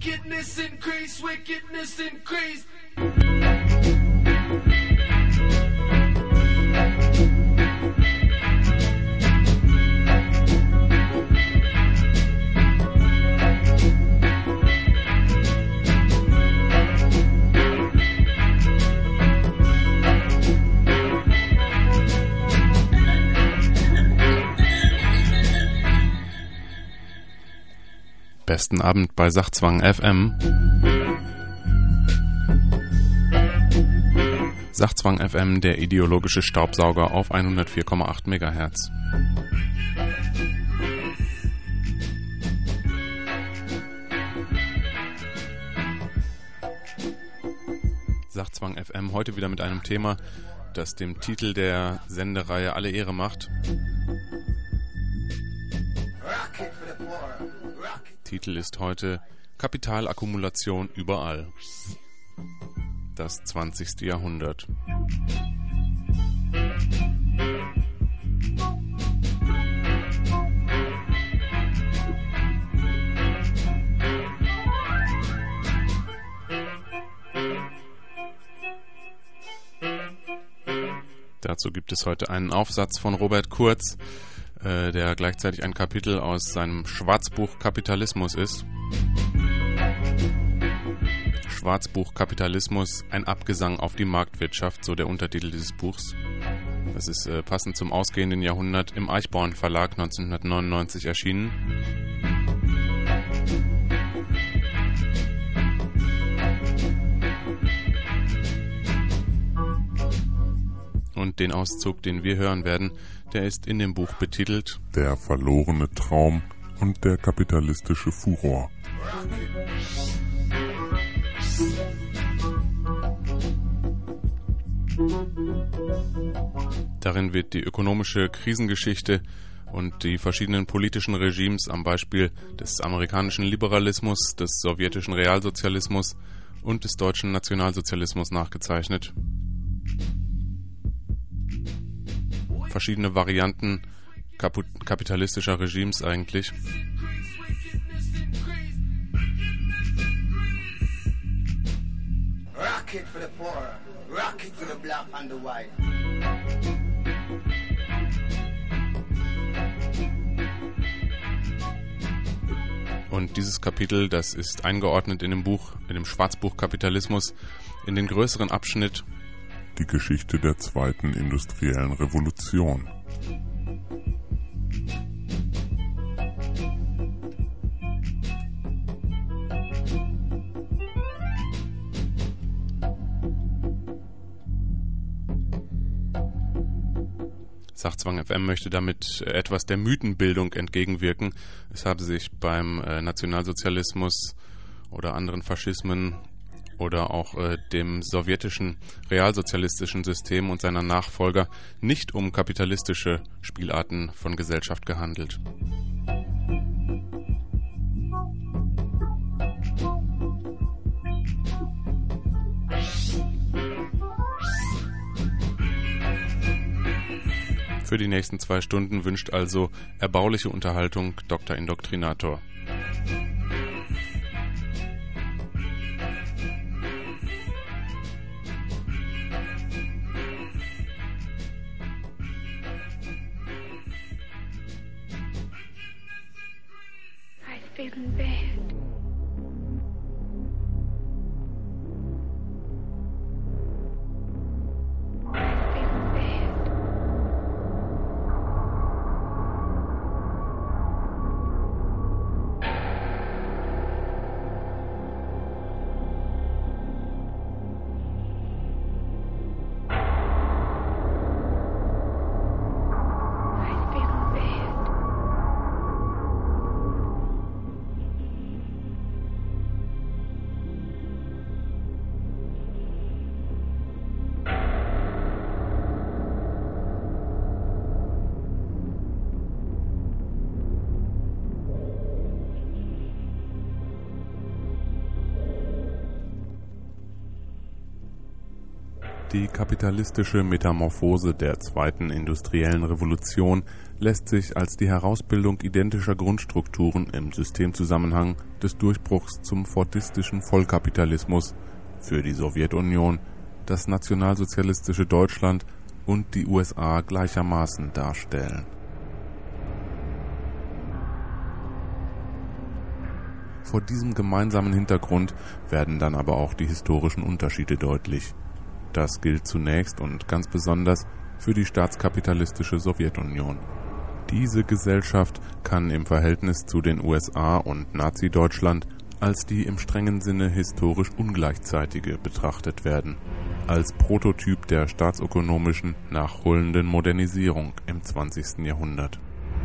Wickedness increase, wickedness increase. Besten Abend bei Sachzwang FM. Sachzwang FM, der ideologische Staubsauger auf 104,8 MHz. Sachzwang FM heute wieder mit einem Thema, das dem Titel der Sendereihe alle Ehre macht. Titel ist heute Kapitalakkumulation überall. Das 20. Jahrhundert. Dazu gibt es heute einen Aufsatz von Robert Kurz, der gleichzeitig ein Kapitel aus seinem Schwarzbuch Kapitalismus ist. Schwarzbuch Kapitalismus, ein Abgesang auf die Marktwirtschaft, so der Untertitel dieses Buchs. Das ist passend zum ausgehenden Jahrhundert im Eichborn Verlag 1999 erschienen. Und den Auszug, den wir hören werden, der ist in dem Buch betitelt Der verlorene Traum und der kapitalistische Furor. Darin wird die ökonomische Krisengeschichte und die verschiedenen politischen Regimes am Beispiel des amerikanischen Liberalismus, des sowjetischen Realsozialismus und des deutschen Nationalsozialismus nachgezeichnet. Verschiedene Varianten kapitalistischer Regimes eigentlich. Und dieses Kapitel, das ist eingeordnet in dem Buch, in dem Schwarzbuch Kapitalismus, in den größeren Abschnitt Die Geschichte der zweiten industriellen Revolution. Sachzwang FM möchte damit etwas der Mythenbildung entgegenwirken. Es habe sich beim Nationalsozialismus oder anderen Faschismen oder auch dem sowjetischen realsozialistischen System und seiner Nachfolger nicht um kapitalistische Spielarten von Gesellschaft gehandelt. Für die nächsten 2 Stunden wünscht also erbauliche Unterhaltung Dr. Indoktrinator. Feeling bad. Feeling bad. I'm feeling bad. Die kapitalistische Metamorphose der zweiten industriellen Revolution lässt sich als die Herausbildung identischer Grundstrukturen im Systemzusammenhang des Durchbruchs zum fordistischen Vollkapitalismus für die Sowjetunion, das nationalsozialistische Deutschland und die USA gleichermaßen darstellen. Vor diesem gemeinsamen Hintergrund werden dann aber auch die historischen Unterschiede deutlich. Das gilt zunächst und ganz besonders für die staatskapitalistische Sowjetunion. Diese Gesellschaft kann im Verhältnis zu den USA und Nazi-Deutschland als die im strengen Sinne historisch ungleichzeitige betrachtet werden, als Prototyp der staatsökonomischen nachholenden Modernisierung im 20. Jahrhundert.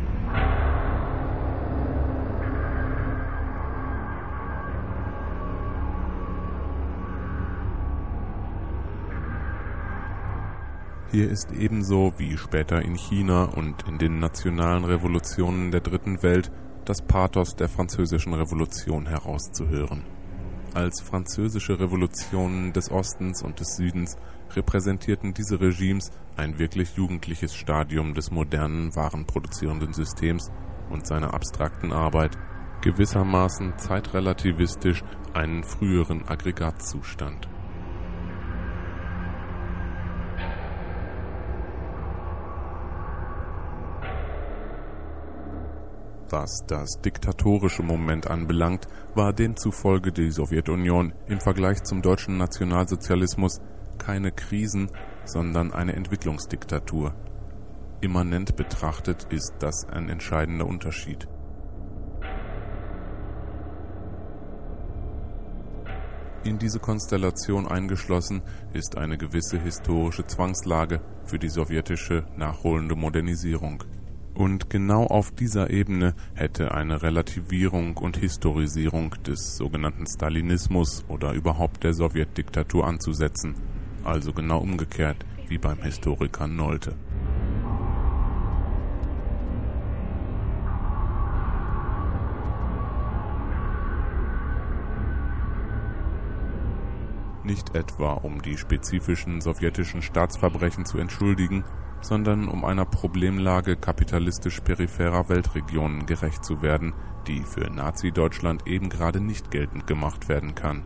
Hier ist ebenso wie später in China und in den nationalen Revolutionen der Dritten Welt das Pathos der Französischen Revolution herauszuhören. Als französische Revolutionen des Ostens und des Südens repräsentierten diese Regimes ein wirklich jugendliches Stadium des modernen warenproduzierenden Systems und seiner abstrakten Arbeit, gewissermaßen zeitrelativistisch einen früheren Aggregatzustand. Was das diktatorische Moment anbelangt, war demzufolge die Sowjetunion im Vergleich zum deutschen Nationalsozialismus keine Krisen-, sondern eine Entwicklungsdiktatur. Immanent betrachtet ist das ein entscheidender Unterschied. In diese Konstellation eingeschlossen ist eine gewisse historische Zwangslage für die sowjetische nachholende Modernisierung. Und genau auf dieser Ebene hätte eine Relativierung und Historisierung des sogenannten Stalinismus oder überhaupt der Sowjetdiktatur anzusetzen, also genau umgekehrt wie beim Historiker Nolte. Nicht etwa um die spezifischen sowjetischen Staatsverbrechen zu entschuldigen, sondern um einer Problemlage kapitalistisch peripherer Weltregionen gerecht zu werden, die für Nazi-Deutschland eben gerade nicht geltend gemacht werden kann.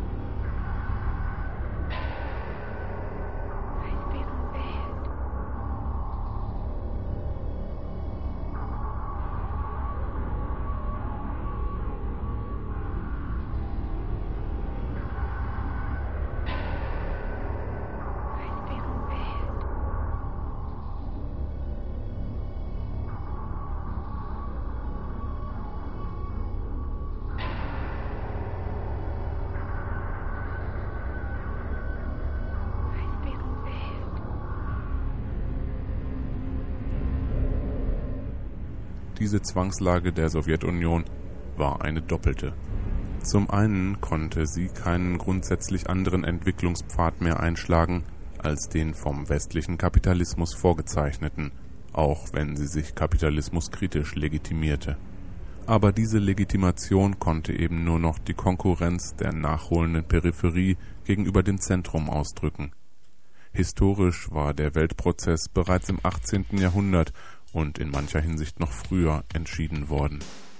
Diese Zwangslage der Sowjetunion war eine doppelte. Zum einen konnte sie keinen grundsätzlich anderen Entwicklungspfad mehr einschlagen als den vom westlichen Kapitalismus vorgezeichneten, auch wenn sie sich kapitalismuskritisch legitimierte. Aber diese Legitimation konnte eben nur noch die Konkurrenz der nachholenden Peripherie gegenüber dem Zentrum ausdrücken. Historisch war der Weltprozess bereits im 18. Jahrhundert und in mancher Hinsicht noch früher entschieden worden.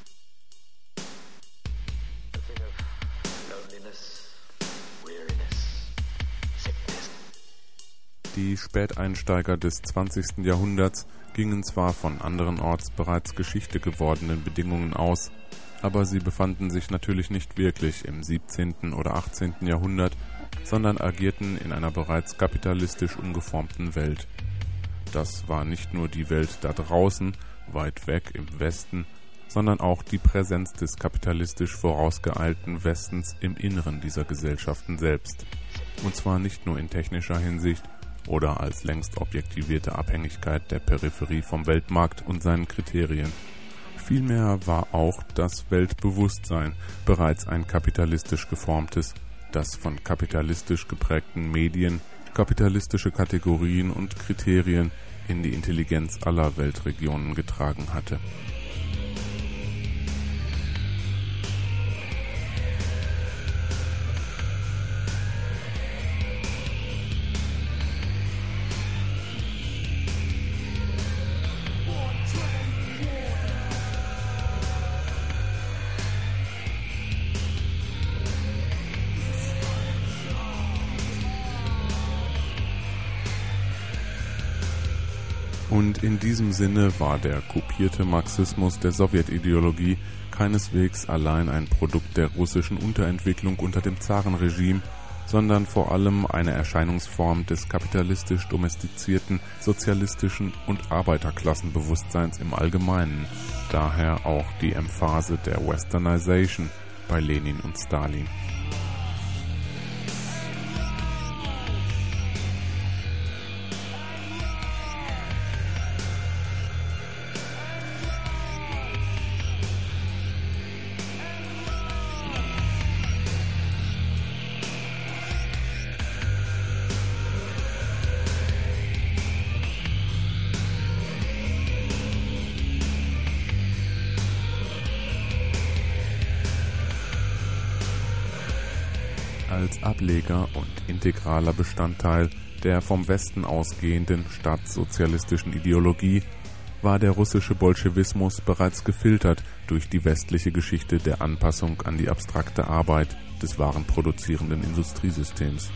Die Späteinsteiger des 20. Jahrhunderts gingen zwar von anderenorts bereits Geschichte gewordenen Bedingungen aus, aber sie befanden sich natürlich nicht wirklich im 17. oder 18. Jahrhundert, sondern agierten in einer bereits kapitalistisch umgeformten Welt. Das war nicht nur die Welt da draußen, weit weg im Westen, sondern auch die Präsenz des kapitalistisch vorausgeeilten Westens im Inneren dieser Gesellschaften selbst. Und zwar nicht nur in technischer Hinsicht oder als längst objektivierte Abhängigkeit der Peripherie vom Weltmarkt und seinen Kriterien. Vielmehr war auch das Weltbewusstsein bereits ein kapitalistisch geformtes, das von kapitalistisch geprägten Medien, kapitalistische Kategorien und Kriterien in die Intelligenz aller Weltregionen getragen hatte. Und in diesem Sinne war der kopierte Marxismus der Sowjetideologie keineswegs allein ein Produkt der russischen Unterentwicklung unter dem Zarenregime, sondern vor allem eine Erscheinungsform des kapitalistisch domestizierten, sozialistischen und Arbeiterklassenbewusstseins im Allgemeinen. Daher auch die Emphase der Westernization bei Lenin und Stalin. Als Ableger und integraler Bestandteil der vom Westen ausgehenden staatssozialistischen Ideologie war der russische Bolschewismus bereits gefiltert durch die westliche Geschichte der Anpassung an die abstrakte Arbeit des warenproduzierenden Industriesystems.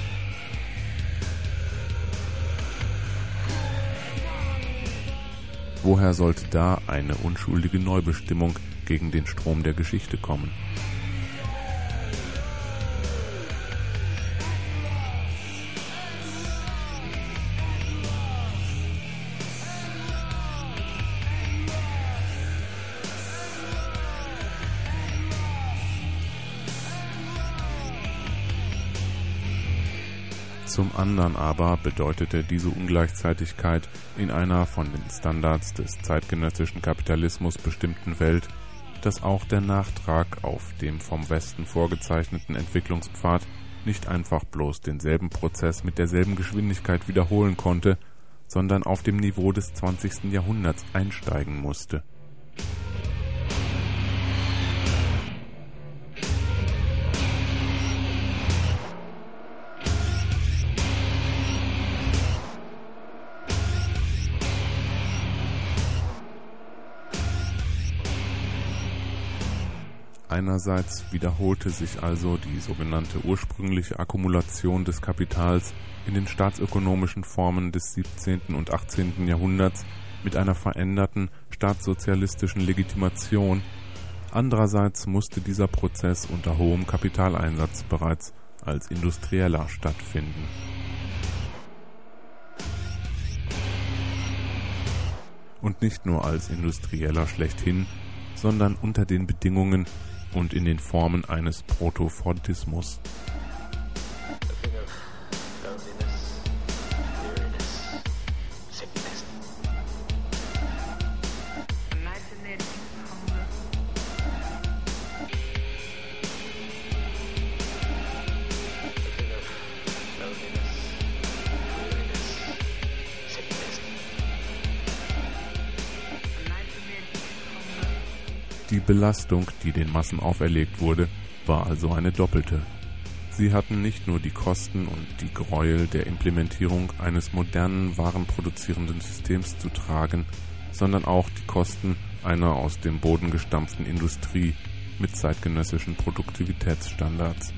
Woher sollte da eine unschuldige Neubestimmung gegen den Strom der Geschichte kommen? Zum anderen aber bedeutete diese Ungleichzeitigkeit in einer von den Standards des zeitgenössischen Kapitalismus bestimmten Welt, dass auch der Nachtrag auf dem vom Westen vorgezeichneten Entwicklungspfad nicht einfach bloß denselben Prozess mit derselben Geschwindigkeit wiederholen konnte, sondern auf dem Niveau des 20. Jahrhunderts einsteigen musste. Einerseits wiederholte sich also die sogenannte ursprüngliche Akkumulation des Kapitals in den staatsökonomischen Formen des 17. und 18. Jahrhunderts mit einer veränderten staatssozialistischen Legitimation. Andererseits musste dieser Prozess unter hohem Kapitaleinsatz bereits als industrieller stattfinden. Und nicht nur als industrieller schlechthin, sondern unter den Bedingungen und in den Formen eines Proto-Fordismus. Die Belastung, die den Massen auferlegt wurde, war also eine doppelte. Sie hatten nicht nur die Kosten und die Gräuel der Implementierung eines modernen, warenproduzierenden Systems zu tragen, sondern auch die Kosten einer aus dem Boden gestampften Industrie mit zeitgenössischen Produktivitätsstandards.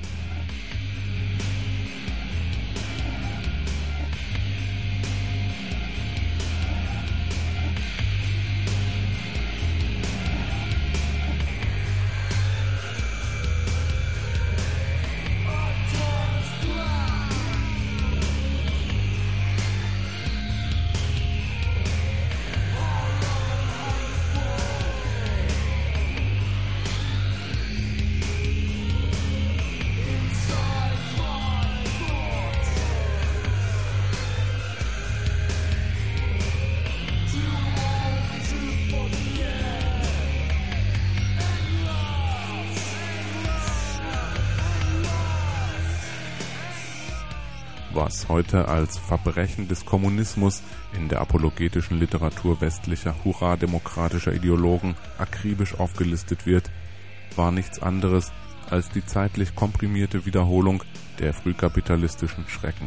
Was heute als Verbrechen des Kommunismus in der apologetischen Literatur westlicher hurrademokratischer Ideologen akribisch aufgelistet wird, war nichts anderes als die zeitlich komprimierte Wiederholung der frühkapitalistischen Schrecken.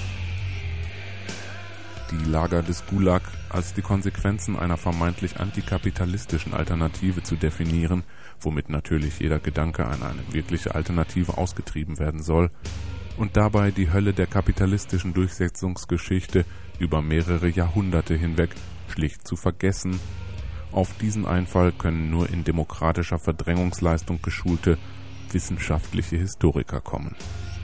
Die Lager des Gulag als die Konsequenzen einer vermeintlich antikapitalistischen Alternative zu definieren, womit natürlich jeder Gedanke an eine wirkliche Alternative ausgetrieben werden soll, und dabei die Hölle der kapitalistischen Durchsetzungsgeschichte über mehrere Jahrhunderte hinweg schlicht zu vergessen. Auf diesen Einfall können nur in demokratischer Verdrängungsleistung geschulte wissenschaftliche Historiker kommen.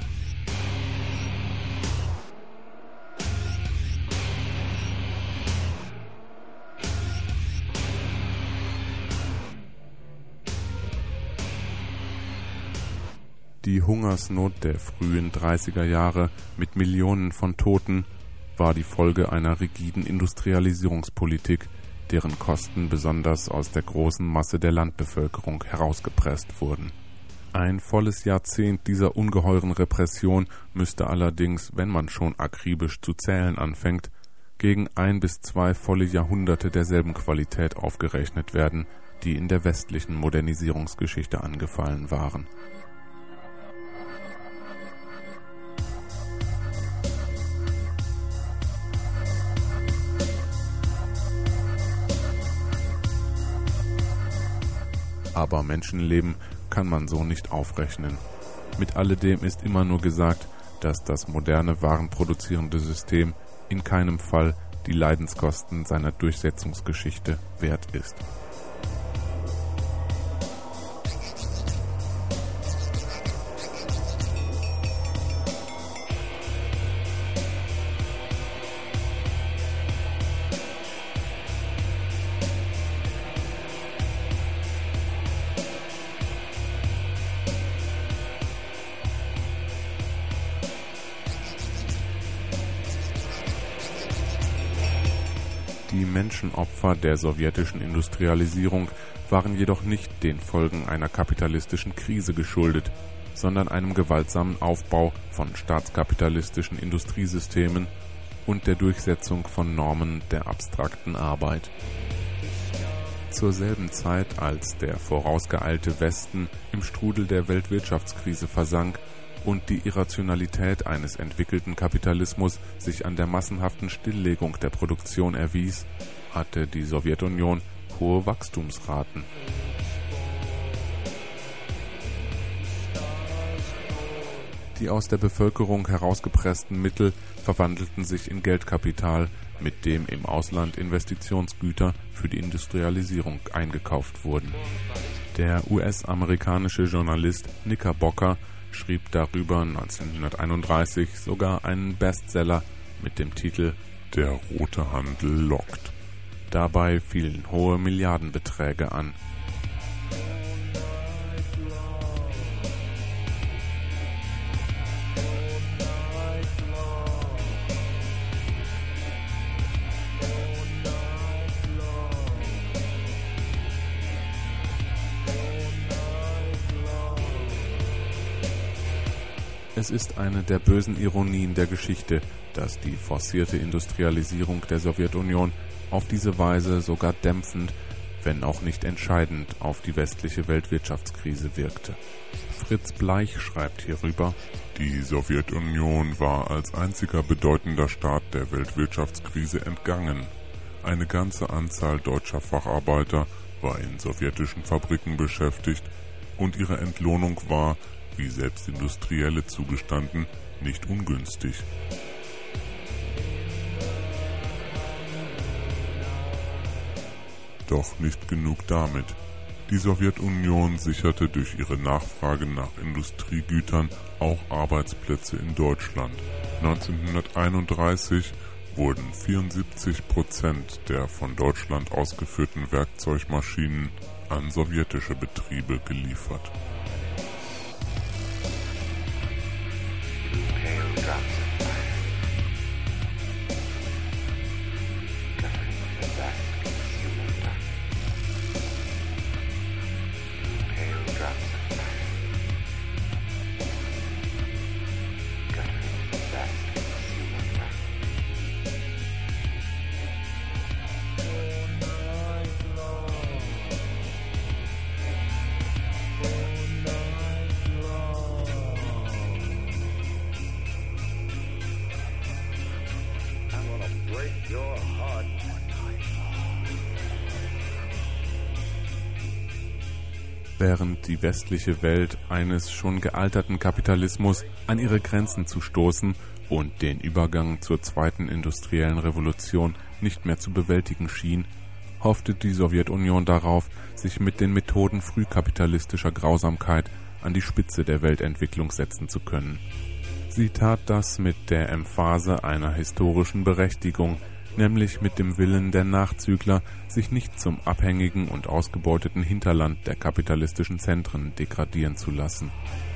Die Hungersnot der frühen 30er Jahre mit Millionen von Toten war die Folge einer rigiden Industrialisierungspolitik, deren Kosten besonders aus der großen Masse der Landbevölkerung herausgepresst wurden. Ein volles Jahrzehnt dieser ungeheuren Repression müsste allerdings, wenn man schon akribisch zu zählen anfängt, gegen 1 bis 2 volle Jahrhunderte derselben Qualität aufgerechnet werden, die in der westlichen Modernisierungsgeschichte angefallen waren. Aber Menschenleben kann man so nicht aufrechnen. Mit alledem ist immer nur gesagt, dass das moderne warenproduzierende System in keinem Fall die Leidenskosten seiner Durchsetzungsgeschichte wert ist. Die Menschenopfer der sowjetischen Industrialisierung waren jedoch nicht den Folgen einer kapitalistischen Krise geschuldet, sondern einem gewaltsamen Aufbau von staatskapitalistischen Industriesystemen und der Durchsetzung von Normen der abstrakten Arbeit. Zur selben Zeit, als der vorausgeeilte Westen im Strudel der Weltwirtschaftskrise versank und die Irrationalität eines entwickelten Kapitalismus sich an der massenhaften Stilllegung der Produktion erwies, hatte die Sowjetunion hohe Wachstumsraten. Die aus der Bevölkerung herausgepressten Mittel verwandelten sich in Geldkapital, mit dem im Ausland Investitionsgüter für die Industrialisierung eingekauft wurden. Der US-amerikanische Journalist Knickerbocker schrieb darüber 1931 sogar einen Bestseller mit dem Titel Der rote Handel lockt. Dabei fielen hohe Milliardenbeträge an. Es ist eine der bösen Ironien der Geschichte, dass die forcierte Industrialisierung der Sowjetunion auf diese Weise sogar dämpfend, wenn auch nicht entscheidend, auf die westliche Weltwirtschaftskrise wirkte. Fritz Bleich schreibt hierüber: Die Sowjetunion war als einziger bedeutender Staat der Weltwirtschaftskrise entgangen. Eine ganze Anzahl deutscher Facharbeiter war in sowjetischen Fabriken beschäftigt und ihre Entlohnung war, wie selbst Industrielle zugestanden, nicht ungünstig. Doch nicht genug damit. Die Sowjetunion sicherte durch ihre Nachfrage nach Industriegütern auch Arbeitsplätze in Deutschland. 1931 wurden 74% der von Deutschland ausgeführten Werkzeugmaschinen an sowjetische Betriebe geliefert. während die westliche Welt eines schon gealterten Kapitalismus an ihre Grenzen zu stoßen und den Übergang zur zweiten industriellen Revolution nicht mehr zu bewältigen schien, hoffte die Sowjetunion darauf, sich mit den Methoden frühkapitalistischer Grausamkeit an die Spitze der Weltentwicklung setzen zu können. Sie tat das mit der Emphase einer historischen Berechtigung, nämlich mit dem Willen der Nachzügler, sich nicht zum abhängigen und ausgebeuteten Hinterland der kapitalistischen Zentren degradieren zu lassen.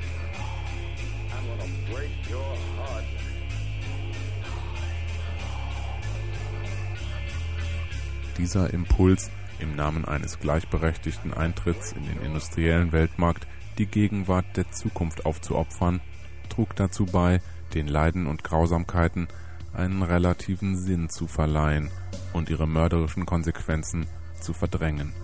Dieser Impuls, im Namen eines gleichberechtigten Eintritts in den industriellen Weltmarkt die Gegenwart der Zukunft aufzuopfern, trug dazu bei, den Leiden und Grausamkeiten einen relativen Sinn zu verleihen und ihre mörderischen Konsequenzen zu verdrängen.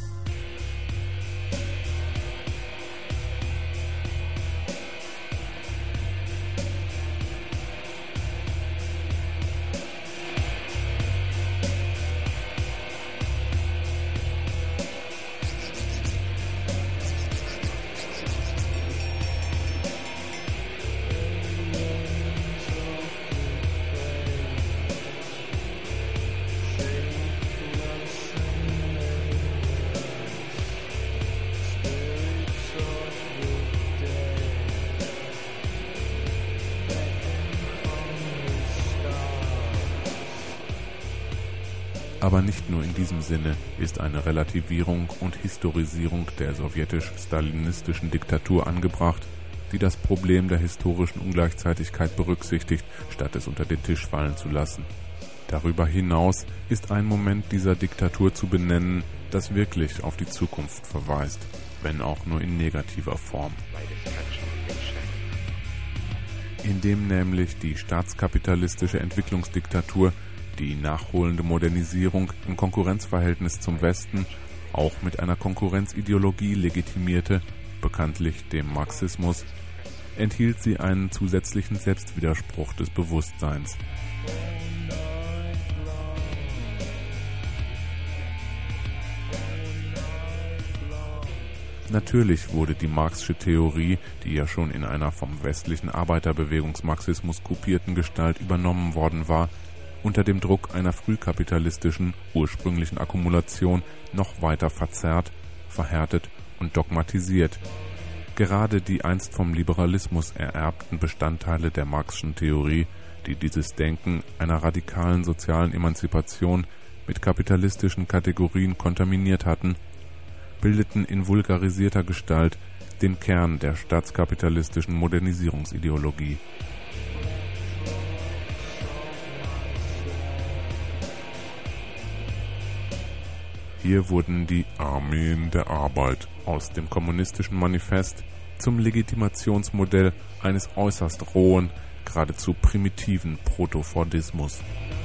Aber nicht nur in diesem Sinne ist eine Relativierung und Historisierung der sowjetisch-stalinistischen Diktatur angebracht, die das Problem der historischen Ungleichzeitigkeit berücksichtigt, statt es unter den Tisch fallen zu lassen. Darüber hinaus ist ein Moment dieser Diktatur zu benennen, das wirklich auf die Zukunft verweist, wenn auch nur in negativer Form. Indem nämlich die staatskapitalistische Entwicklungsdiktatur die nachholende Modernisierung im Konkurrenzverhältnis zum Westen auch mit einer Konkurrenzideologie legitimierte, bekanntlich dem Marxismus, enthielt sie einen zusätzlichen Selbstwiderspruch des Bewusstseins. Natürlich wurde die Marxische Theorie, die ja schon in einer vom westlichen Arbeiterbewegungsmarxismus kopierten Gestalt übernommen worden war, unter dem Druck einer frühkapitalistischen, ursprünglichen Akkumulation noch weiter verzerrt, verhärtet und dogmatisiert. Gerade die einst vom Liberalismus ererbten Bestandteile der Marxischen Theorie, die dieses Denken einer radikalen sozialen Emanzipation mit kapitalistischen Kategorien kontaminiert hatten, bildeten in vulgarisierter Gestalt den Kern der staatskapitalistischen Modernisierungsideologie. Hier wurden die Armeen der Arbeit aus dem kommunistischen Manifest zum Legitimationsmodell eines äußerst rohen, geradezu primitiven Protofordismus.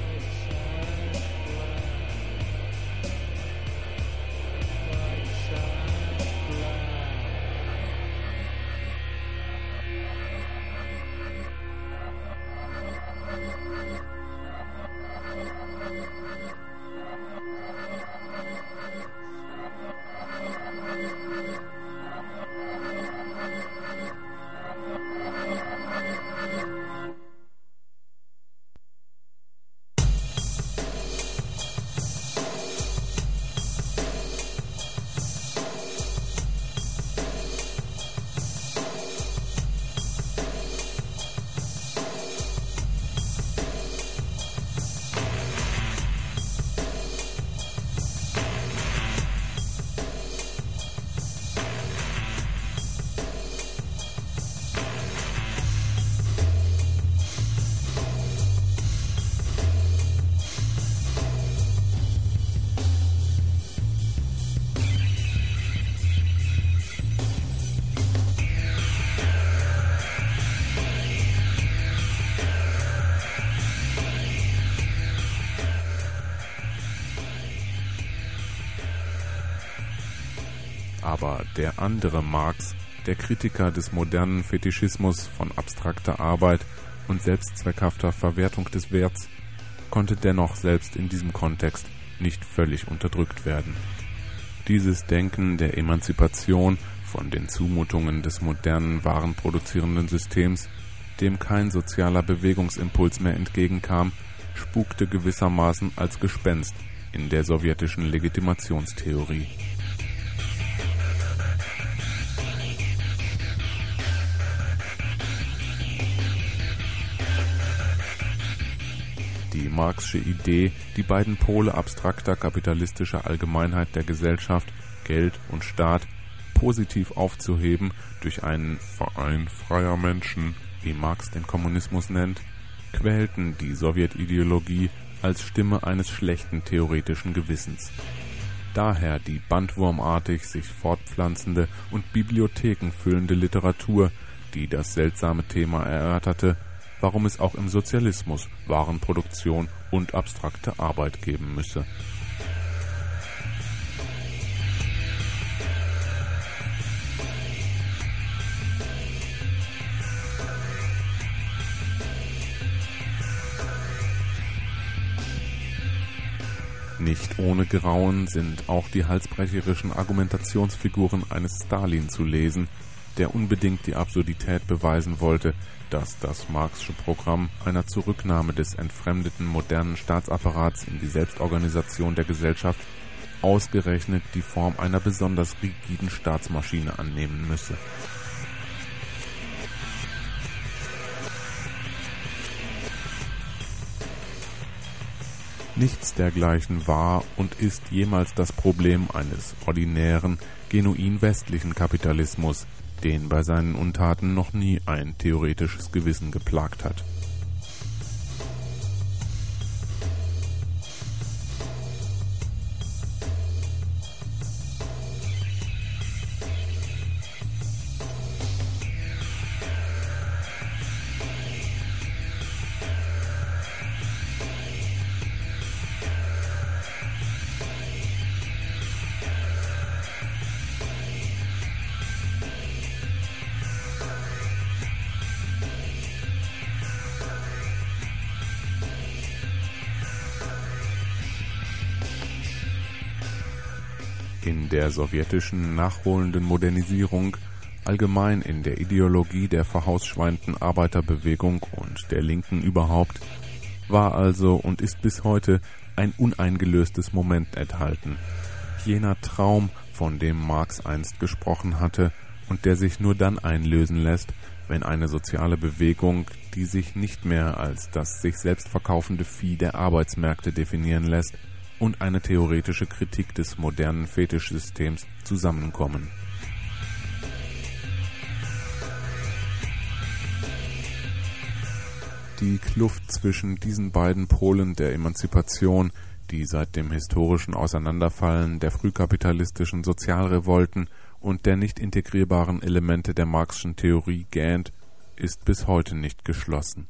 Aber der andere Marx, der Kritiker des modernen Fetischismus von abstrakter Arbeit und selbstzweckhafter Verwertung des Werts, konnte dennoch selbst in diesem Kontext nicht völlig unterdrückt werden. Dieses Denken der Emanzipation von den Zumutungen des modernen warenproduzierenden Systems, dem kein sozialer Bewegungsimpuls mehr entgegenkam, spukte gewissermaßen als Gespenst in der sowjetischen Legitimationstheorie. Die Marxsche Idee, die beiden Pole abstrakter kapitalistischer Allgemeinheit der Gesellschaft, Geld und Staat, positiv aufzuheben durch einen Verein freier Menschen, wie Marx den Kommunismus nennt, quälten die Sowjetideologie als Stimme eines schlechten theoretischen Gewissens. Daher die bandwurmartig sich fortpflanzende und Bibliotheken füllende Literatur, die das seltsame Thema erörterte, warum es auch im Sozialismus Warenproduktion und abstrakte Arbeit geben müsse. Nicht ohne Grauen sind auch die halsbrecherischen Argumentationsfiguren eines Stalin zu lesen, der unbedingt die Absurdität beweisen wollte, dass das Marxsche Programm einer Zurücknahme des entfremdeten modernen Staatsapparats in die Selbstorganisation der Gesellschaft ausgerechnet die Form einer besonders rigiden Staatsmaschine annehmen müsse. Nichts dergleichen war und ist jemals das Problem eines ordinären, genuin westlichen Kapitalismus, den bei seinen Untaten noch nie ein theoretisches Gewissen geplagt hat. In der sowjetischen nachholenden Modernisierung, allgemein in der Ideologie der verhausschweinten Arbeiterbewegung und der Linken überhaupt, war also und ist bis heute ein uneingelöstes Moment enthalten. Jener Traum, von dem Marx einst gesprochen hatte und der sich nur dann einlösen lässt, wenn eine soziale Bewegung, die sich nicht mehr als das sich selbst verkaufende Vieh der Arbeitsmärkte definieren lässt, und eine theoretische Kritik des modernen Fetischsystems zusammenkommen. Die Kluft zwischen diesen beiden Polen der Emanzipation, die seit dem historischen Auseinanderfallen der frühkapitalistischen Sozialrevolten und der nicht integrierbaren Elemente der Marxschen Theorie gähnt, ist bis heute nicht geschlossen.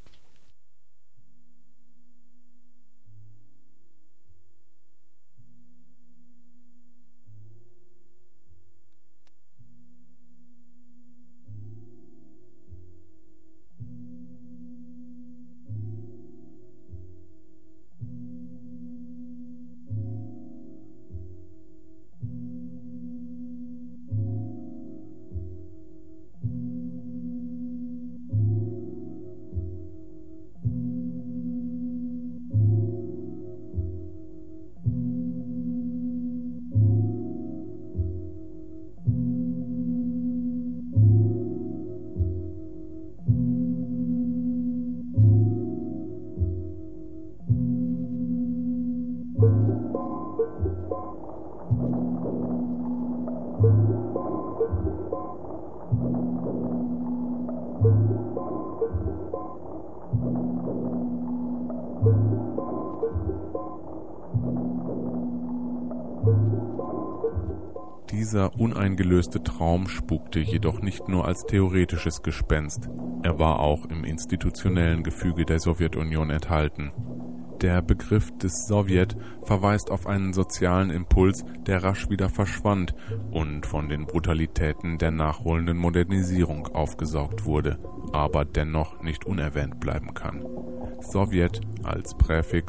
Dieser uneingelöste Traum spukte jedoch nicht nur als theoretisches Gespenst, er war auch im institutionellen Gefüge der Sowjetunion enthalten. Der Begriff des Sowjet verweist auf einen sozialen Impuls, der rasch wieder verschwand und von den Brutalitäten der nachholenden Modernisierung aufgesaugt wurde, aber dennoch nicht unerwähnt bleiben kann. Sowjet als Präfix,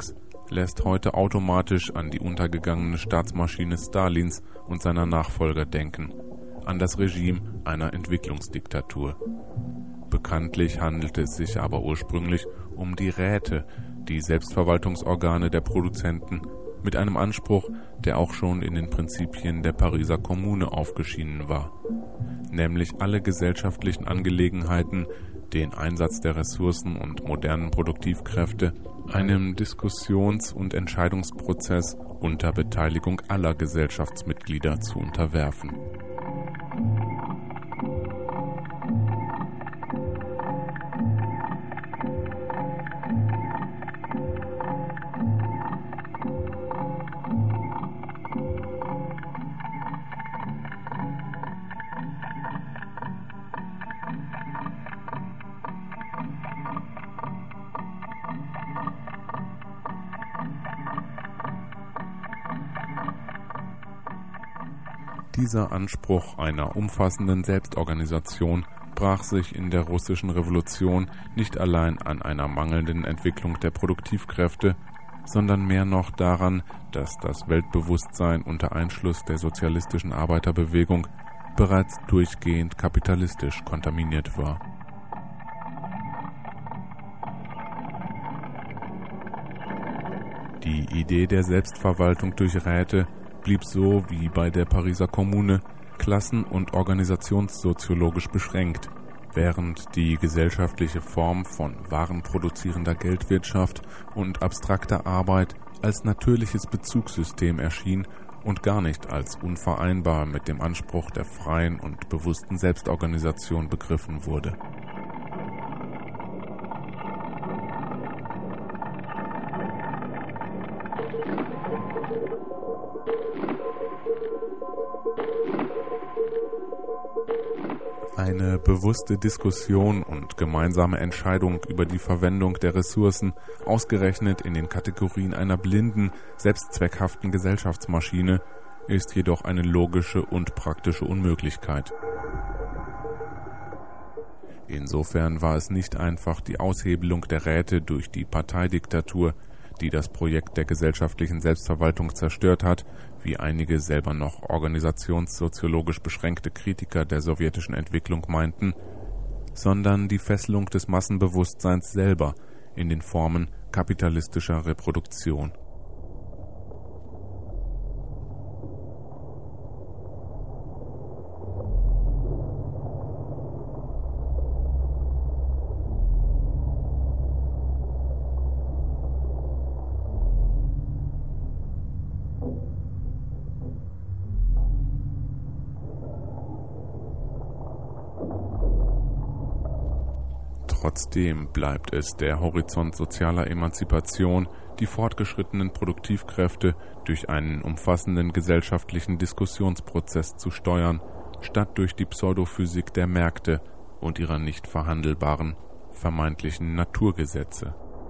lässt heute automatisch an die untergegangene Staatsmaschine Stalins und seiner Nachfolger denken, an das Regime einer Entwicklungsdiktatur. Bekanntlich handelte es sich aber ursprünglich um die Räte, die Selbstverwaltungsorgane der Produzenten, mit einem Anspruch, der auch schon in den Prinzipien der Pariser Kommune aufgeschienen war, nämlich alle gesellschaftlichen Angelegenheiten, den Einsatz der Ressourcen und modernen Produktivkräfte, einem Diskussions- und Entscheidungsprozess unter Beteiligung aller Gesellschaftsmitglieder zu unterwerfen. Dieser Anspruch einer umfassenden Selbstorganisation brach sich in der russischen Revolution nicht allein an einer mangelnden Entwicklung der Produktivkräfte, sondern mehr noch daran, dass das Weltbewusstsein unter Einschluss der sozialistischen Arbeiterbewegung bereits durchgehend kapitalistisch kontaminiert war. Die Idee der Selbstverwaltung durch Räte blieb so wie bei der Pariser Kommune klassen- und organisationssoziologisch beschränkt, während die gesellschaftliche Form von warenproduzierender Geldwirtschaft und abstrakter Arbeit als natürliches Bezugssystem erschien und gar nicht als unvereinbar mit dem Anspruch der freien und bewussten Selbstorganisation begriffen wurde. Eine bewusste Diskussion und gemeinsame Entscheidung über die Verwendung der Ressourcen, ausgerechnet in den Kategorien einer blinden, selbstzweckhaften Gesellschaftsmaschine, ist jedoch eine logische und praktische Unmöglichkeit. Insofern war es nicht einfach die Aushebelung der Räte durch die Parteidiktatur, die das Projekt der gesellschaftlichen Selbstverwaltung zerstört hat, wie einige selber noch organisationssoziologisch beschränkte Kritiker der sowjetischen Entwicklung meinten, sondern die Fesselung des Massenbewusstseins selber in den Formen kapitalistischer Reproduktion. Trotzdem bleibt es der Horizont sozialer Emanzipation, die fortgeschrittenen Produktivkräfte durch einen umfassenden gesellschaftlichen Diskussionsprozess zu steuern, statt durch die Pseudophysik der Märkte und ihrer nicht verhandelbaren, vermeintlichen Naturgesetze.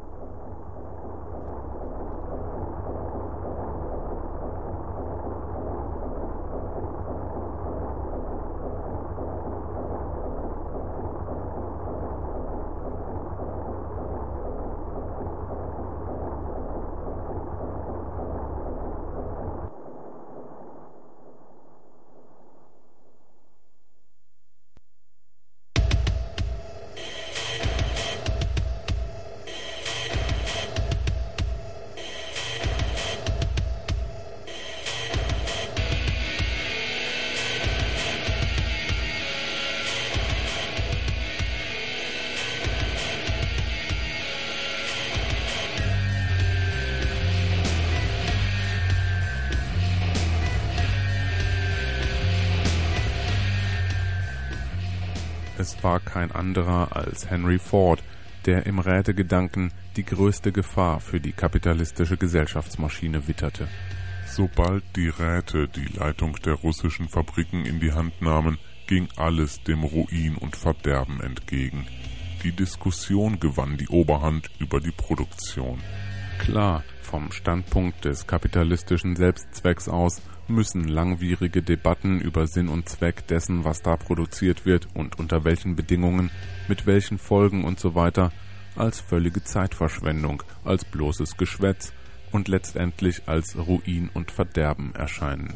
Es war kein anderer als Henry Ford, der im Rätegedanken die größte Gefahr für die kapitalistische Gesellschaftsmaschine witterte. Sobald die Räte die Leitung der russischen Fabriken in die Hand nahmen, ging alles dem Ruin und Verderben entgegen. Die Diskussion gewann die Oberhand über die Produktion. Klar, vom Standpunkt des kapitalistischen Selbstzwecks aus müssen langwierige Debatten über Sinn und Zweck dessen, was da produziert wird und unter welchen Bedingungen, mit welchen Folgen usw. als völlige Zeitverschwendung, als bloßes Geschwätz, und letztendlich als Ruin und Verderben erscheinen.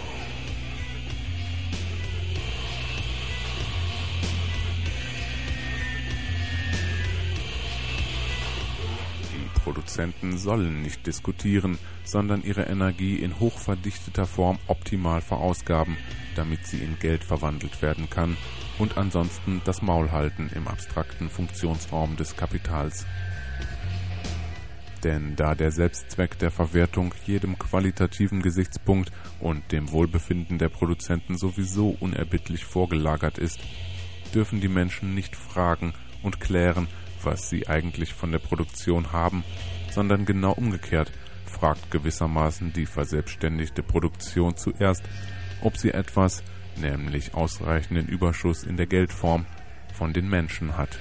Die Produzenten sollen nicht diskutieren, sondern ihre Energie in hochverdichteter Form optimal verausgaben, damit sie in Geld verwandelt werden kann und ansonsten das Maul halten im abstrakten Funktionsraum des Kapitals. Denn da der Selbstzweck der Verwertung jedem qualitativen Gesichtspunkt und dem Wohlbefinden der Produzenten sowieso unerbittlich vorgelagert ist, dürfen die Menschen nicht fragen und klären, was sie eigentlich von der Produktion haben, sondern genau umgekehrt fragt gewissermaßen die verselbstständigte Produktion zuerst, ob sie etwas, nämlich ausreichenden Überschuss in der Geldform, von den Menschen hat.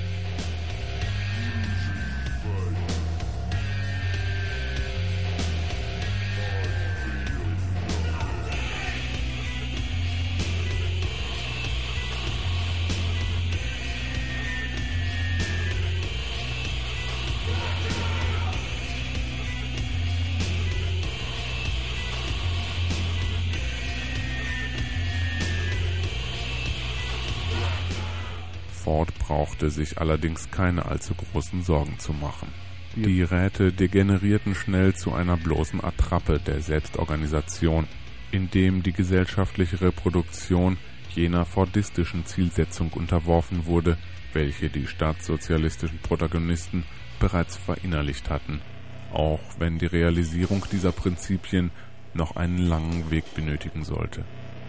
Ford brauchte sich allerdings keine allzu großen Sorgen zu machen. Die Räte degenerierten schnell zu einer bloßen Attrappe der Selbstorganisation, indem die gesellschaftliche Reproduktion jener fordistischen Zielsetzung unterworfen wurde, welche die staatssozialistischen Protagonisten bereits verinnerlicht hatten, auch wenn die Realisierung dieser Prinzipien noch einen langen Weg benötigen sollte.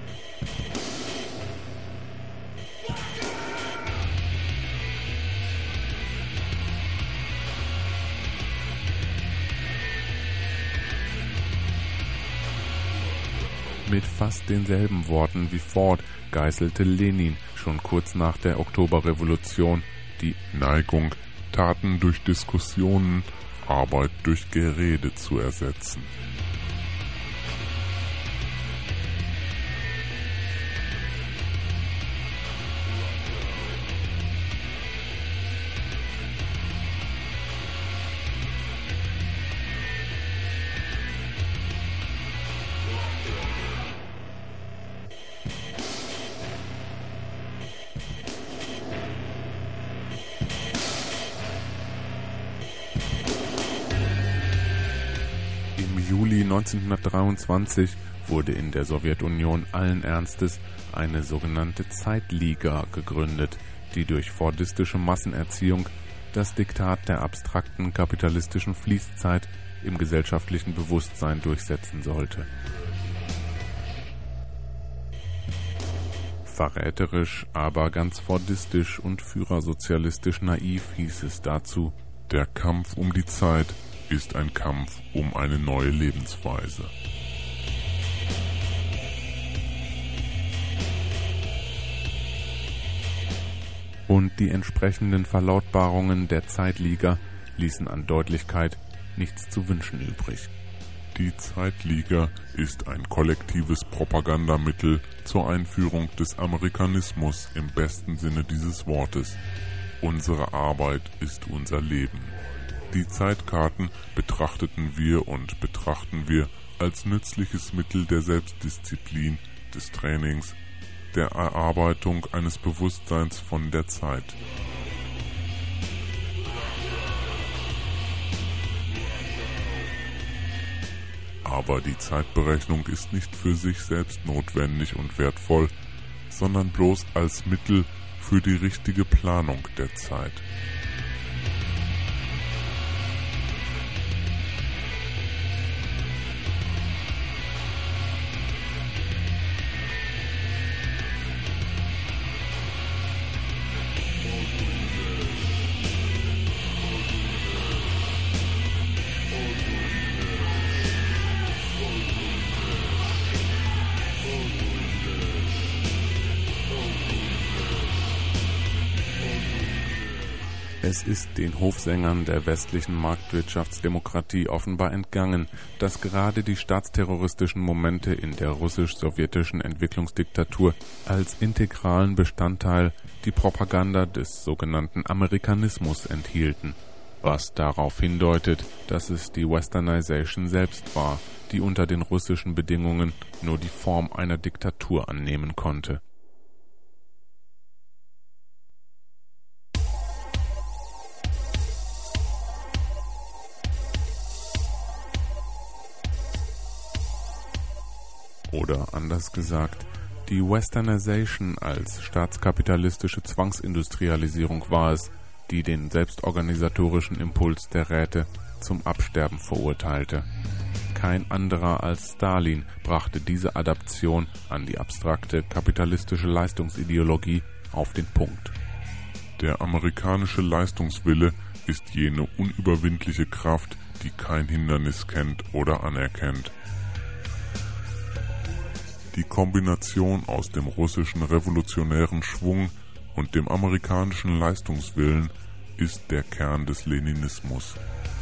Mit fast denselben Worten wie Ford geißelte Lenin schon kurz nach der Oktoberrevolution die Neigung, Taten durch Diskussionen, Arbeit durch Gerede zu ersetzen. Im Juli 1923 wurde in der Sowjetunion allen Ernstes eine sogenannte Zeitliga gegründet, die durch fordistische Massenerziehung das Diktat der abstrakten kapitalistischen Fließzeit im gesellschaftlichen Bewusstsein durchsetzen sollte. Verräterisch, aber ganz fordistisch und führersozialistisch naiv hieß es dazu: Der Kampf um die Zeit ist ein Kampf um eine neue Lebensweise. Und die entsprechenden Verlautbarungen der Zeitliga ließen an Deutlichkeit nichts zu wünschen übrig. Die Zeitliga ist ein kollektives Propagandamittel zur Einführung des Amerikanismus im besten Sinne dieses Wortes. Unsere Arbeit ist unser Leben. Die Zeitkarten betrachteten wir und betrachten wir als nützliches Mittel der Selbstdisziplin, des Trainings, der Erarbeitung eines Bewusstseins von der Zeit. Aber die Zeitberechnung ist nicht für sich selbst notwendig und wertvoll, sondern bloß als Mittel für die richtige Planung der Zeit. Es ist den Hofsängern der westlichen Marktwirtschaftsdemokratie offenbar entgangen, dass gerade die staatsterroristischen Momente in der russisch-sowjetischen Entwicklungsdiktatur als integralen Bestandteil die Propaganda des sogenannten Amerikanismus enthielten. was darauf hindeutet, dass es die Westernization selbst war, die unter den russischen Bedingungen nur die Form einer Diktatur annehmen konnte. Oder anders gesagt, die Westernization als staatskapitalistische Zwangsindustrialisierung war es, die den selbstorganisatorischen Impuls der Räte zum Absterben verurteilte. Kein anderer als Stalin brachte diese Adaption an die abstrakte kapitalistische Leistungsideologie auf den Punkt. Der amerikanische Leistungswille ist jene unüberwindliche Kraft, die kein Hindernis kennt oder anerkennt. Die Kombination aus dem russischen revolutionären Schwung und dem amerikanischen Leistungswillen ist der Kern des Leninismus.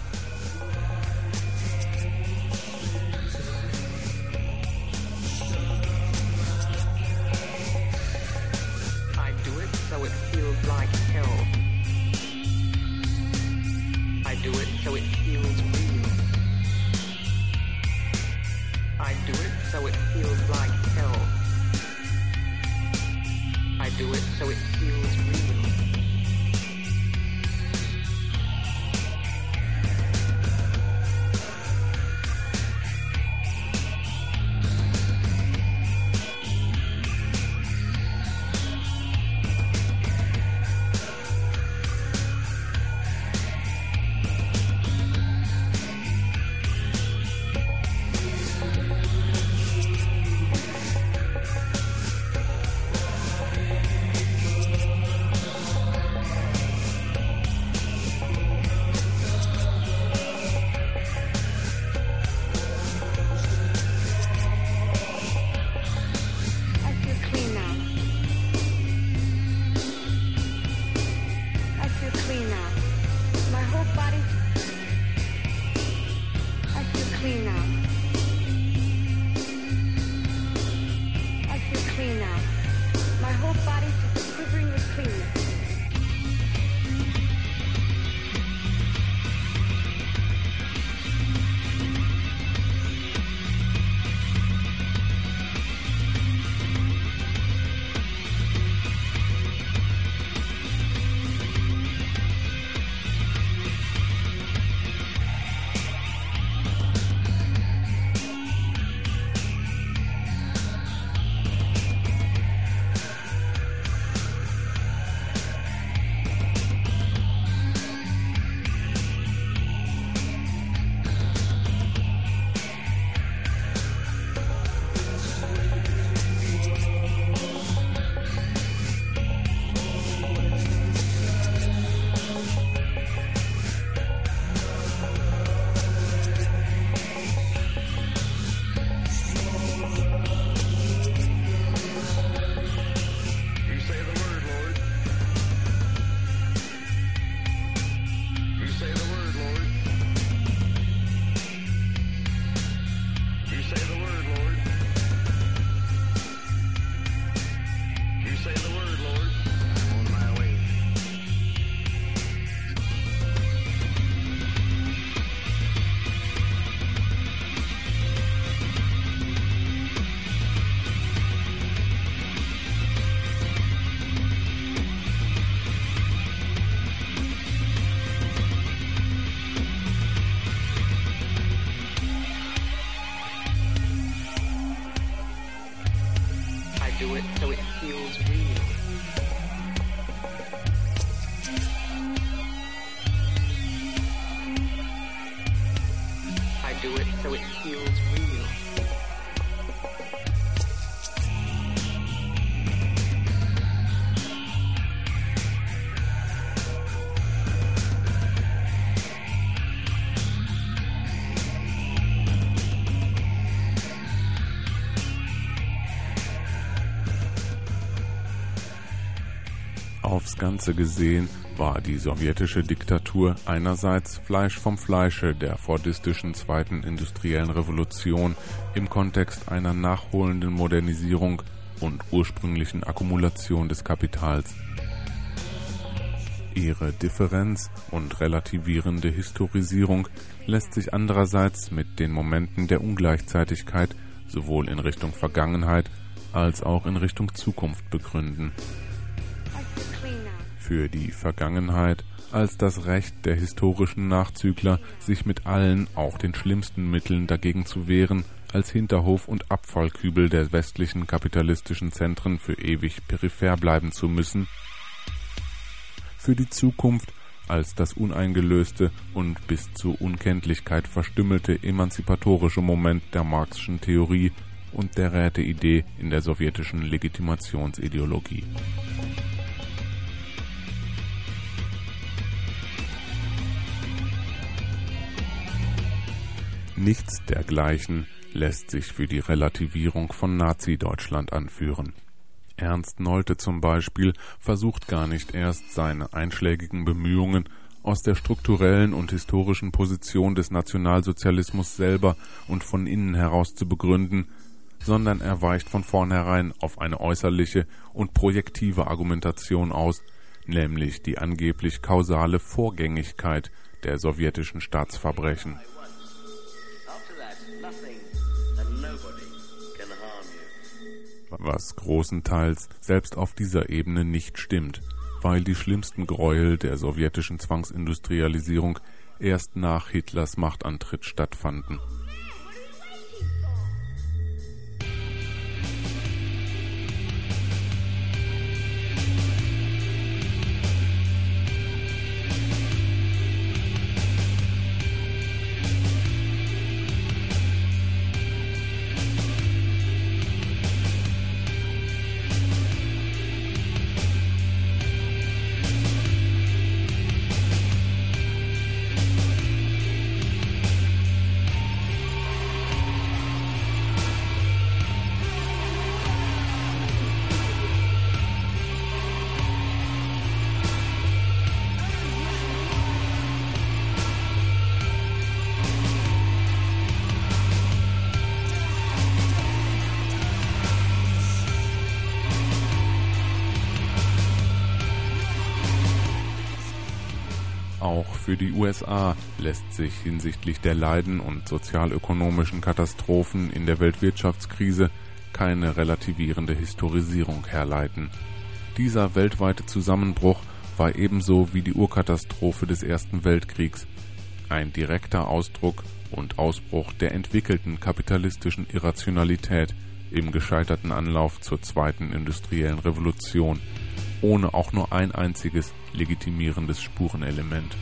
Aufs Ganze gesehen war die sowjetische Diktatur einerseits Fleisch vom Fleische der fordistischen zweiten industriellen Revolution im Kontext einer nachholenden Modernisierung und ursprünglichen Akkumulation des Kapitals. Ihre Differenz und relativierende Historisierung lässt sich andererseits mit den Momenten der Ungleichzeitigkeit sowohl in Richtung Vergangenheit als auch in Richtung Zukunft begründen. Für die Vergangenheit als das Recht der historischen Nachzügler, sich mit allen, auch den schlimmsten Mitteln dagegen zu wehren, als Hinterhof und Abfallkübel der westlichen kapitalistischen Zentren für ewig peripher bleiben zu müssen. Für die Zukunft als das uneingelöste und bis zur Unkenntlichkeit verstümmelte emanzipatorische Moment der Marxischen Theorie und der Räteidee in der sowjetischen Legitimationsideologie. Nichts dergleichen lässt sich für die Relativierung von Nazi-Deutschland anführen. Ernst Nolte zum Beispiel versucht gar nicht erst seine einschlägigen Bemühungen aus der strukturellen und historischen Position des Nationalsozialismus selber und von innen heraus zu begründen, sondern er weicht von vornherein auf eine äußerliche und projektive Argumentation aus, nämlich die angeblich kausale Vorgängigkeit der sowjetischen Staatsverbrechen. Was großenteils selbst auf dieser Ebene nicht stimmt, weil die schlimmsten Gräuel der sowjetischen Zwangsindustrialisierung erst nach Hitlers Machtantritt stattfanden. Auch für die USA lässt sich hinsichtlich der Leiden und sozialökonomischen Katastrophen in der Weltwirtschaftskrise keine relativierende Historisierung herleiten. Dieser weltweite Zusammenbruch war ebenso wie die Urkatastrophe des Ersten Weltkriegs ein direkter Ausdruck und Ausbruch der entwickelten kapitalistischen Irrationalität im gescheiterten Anlauf zur zweiten industriellen Revolution, ohne auch nur ein einziges legitimierendes Spurenelement.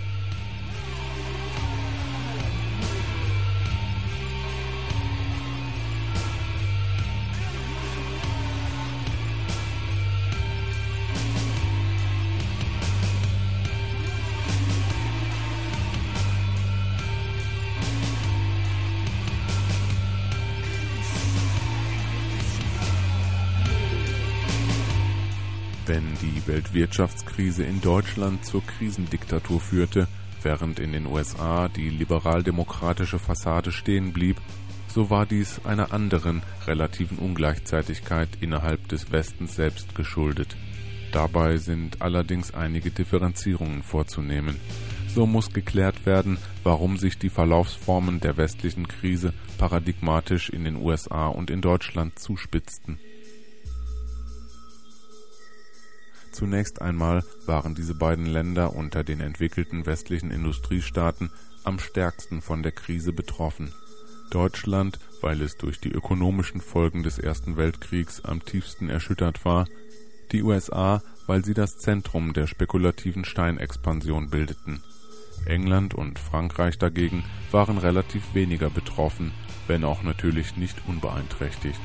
Wenn die Weltwirtschaftskrise in Deutschland zur Krisendiktatur führte, während in den USA die liberal-demokratische Fassade stehen blieb, so war dies einer anderen relativen Ungleichzeitigkeit innerhalb des Westens selbst geschuldet. Dabei sind allerdings einige Differenzierungen vorzunehmen. So muss geklärt werden, warum sich die Verlaufsformen der westlichen Krise paradigmatisch in den USA und in Deutschland zuspitzten. Zunächst einmal waren diese beiden Länder unter den entwickelten westlichen Industriestaaten am stärksten von der Krise betroffen. Deutschland, weil es durch die ökonomischen Folgen des Ersten Weltkriegs am tiefsten erschüttert war, die USA, weil sie das Zentrum der spekulativen Steinexpansion bildeten. England und Frankreich dagegen waren relativ weniger betroffen, wenn auch natürlich nicht unbeeinträchtigt.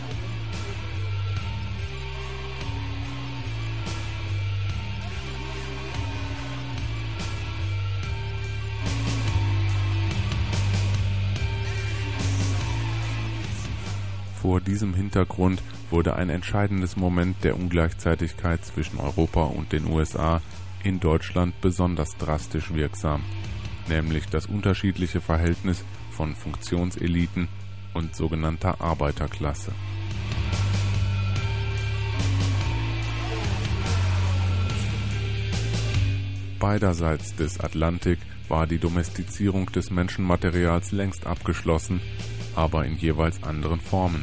Vor diesem Hintergrund wurde ein entscheidendes Moment der Ungleichzeitigkeit zwischen Europa und den USA in Deutschland besonders drastisch wirksam, nämlich das unterschiedliche Verhältnis von Funktionseliten und sogenannter Arbeiterklasse. Beiderseits des Atlantik war die Domestizierung des Menschenmaterials längst abgeschlossen, aber in jeweils anderen Formen.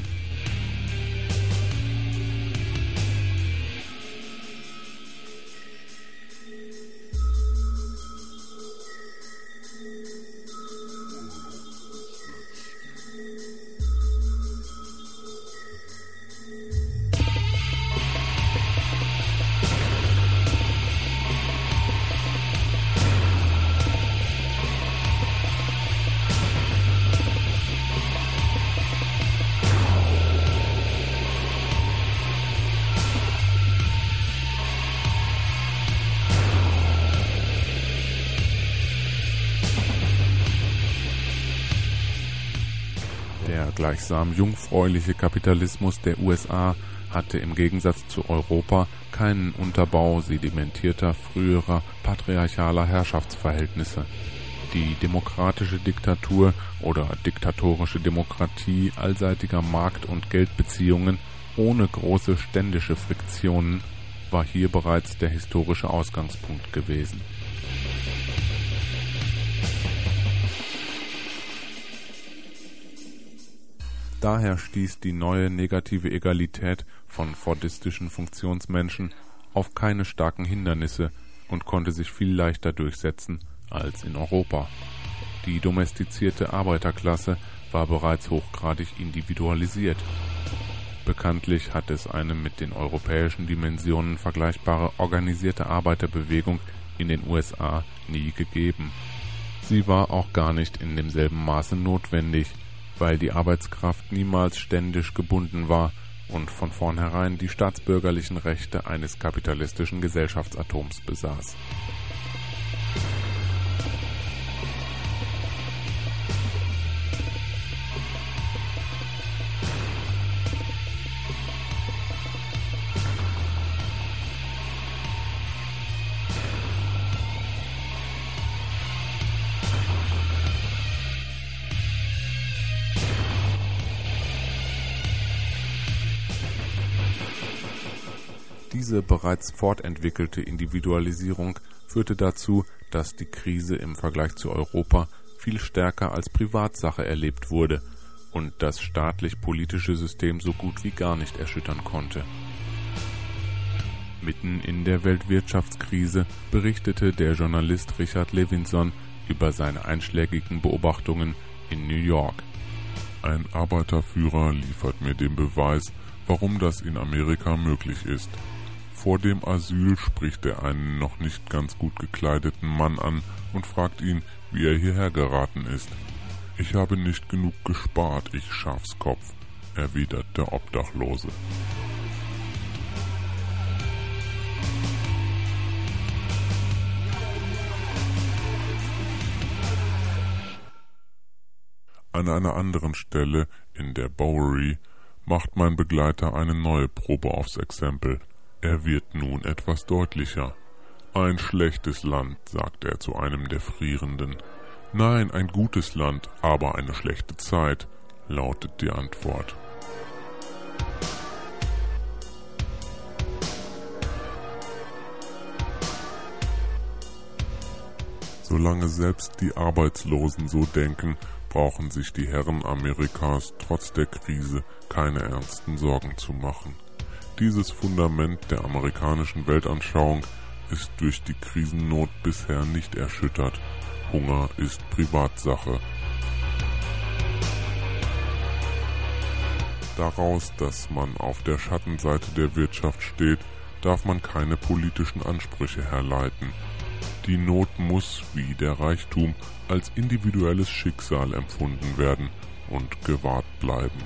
Der gleichsam jungfräuliche Kapitalismus der USA hatte im Gegensatz zu Europa keinen Unterbau sedimentierter, früherer patriarchaler Herrschaftsverhältnisse. Die demokratische Diktatur oder diktatorische Demokratie allseitiger Markt- und Geldbeziehungen ohne große ständische Friktionen war hier bereits der historische Ausgangspunkt gewesen. Daher stieß die neue negative Egalität von fordistischen Funktionsmenschen auf keine starken Hindernisse und konnte sich viel leichter durchsetzen als in Europa. Die domestizierte Arbeiterklasse war bereits hochgradig individualisiert. Bekanntlich hat es eine mit den europäischen Dimensionen vergleichbare organisierte Arbeiterbewegung in den USA nie gegeben. Sie war auch gar nicht in demselben Maße notwendig, weil die Arbeitskraft niemals ständisch gebunden war und von vornherein die staatsbürgerlichen Rechte eines kapitalistischen Gesellschaftsatoms besaß. Diese bereits fortentwickelte Individualisierung führte dazu, dass die Krise im Vergleich zu Europa viel stärker als Privatsache erlebt wurde und das staatlich-politische System so gut wie gar nicht erschüttern konnte. Mitten in der Weltwirtschaftskrise berichtete der Journalist Richard Levinson über seine einschlägigen Beobachtungen in New York. Ein Arbeiterführer liefert mir den Beweis, warum das in Amerika möglich ist. Vor dem Asyl spricht er einen noch nicht ganz gut gekleideten Mann an und fragt ihn, wie er hierher geraten ist. »Ich habe nicht genug gespart, ich Schafskopf«, erwidert der Obdachlose. An einer anderen Stelle, in der Bowery, macht mein Begleiter eine neue Probe aufs Exempel. Er wird nun etwas deutlicher. »Ein schlechtes Land«, sagt er zu einem der Frierenden. »Nein, ein gutes Land, aber eine schlechte Zeit«, lautet die Antwort. Solange selbst die Arbeitslosen so denken, brauchen sich die Herren Amerikas trotz der Krise keine ernsten Sorgen zu machen. Dieses Fundament der amerikanischen Weltanschauung ist durch die Krisennot bisher nicht erschüttert. Hunger ist Privatsache. Daraus, dass man auf der Schattenseite der Wirtschaft steht, darf man keine politischen Ansprüche herleiten. Die Not muss, wie der Reichtum, als individuelles Schicksal empfunden werden und gewahrt bleiben.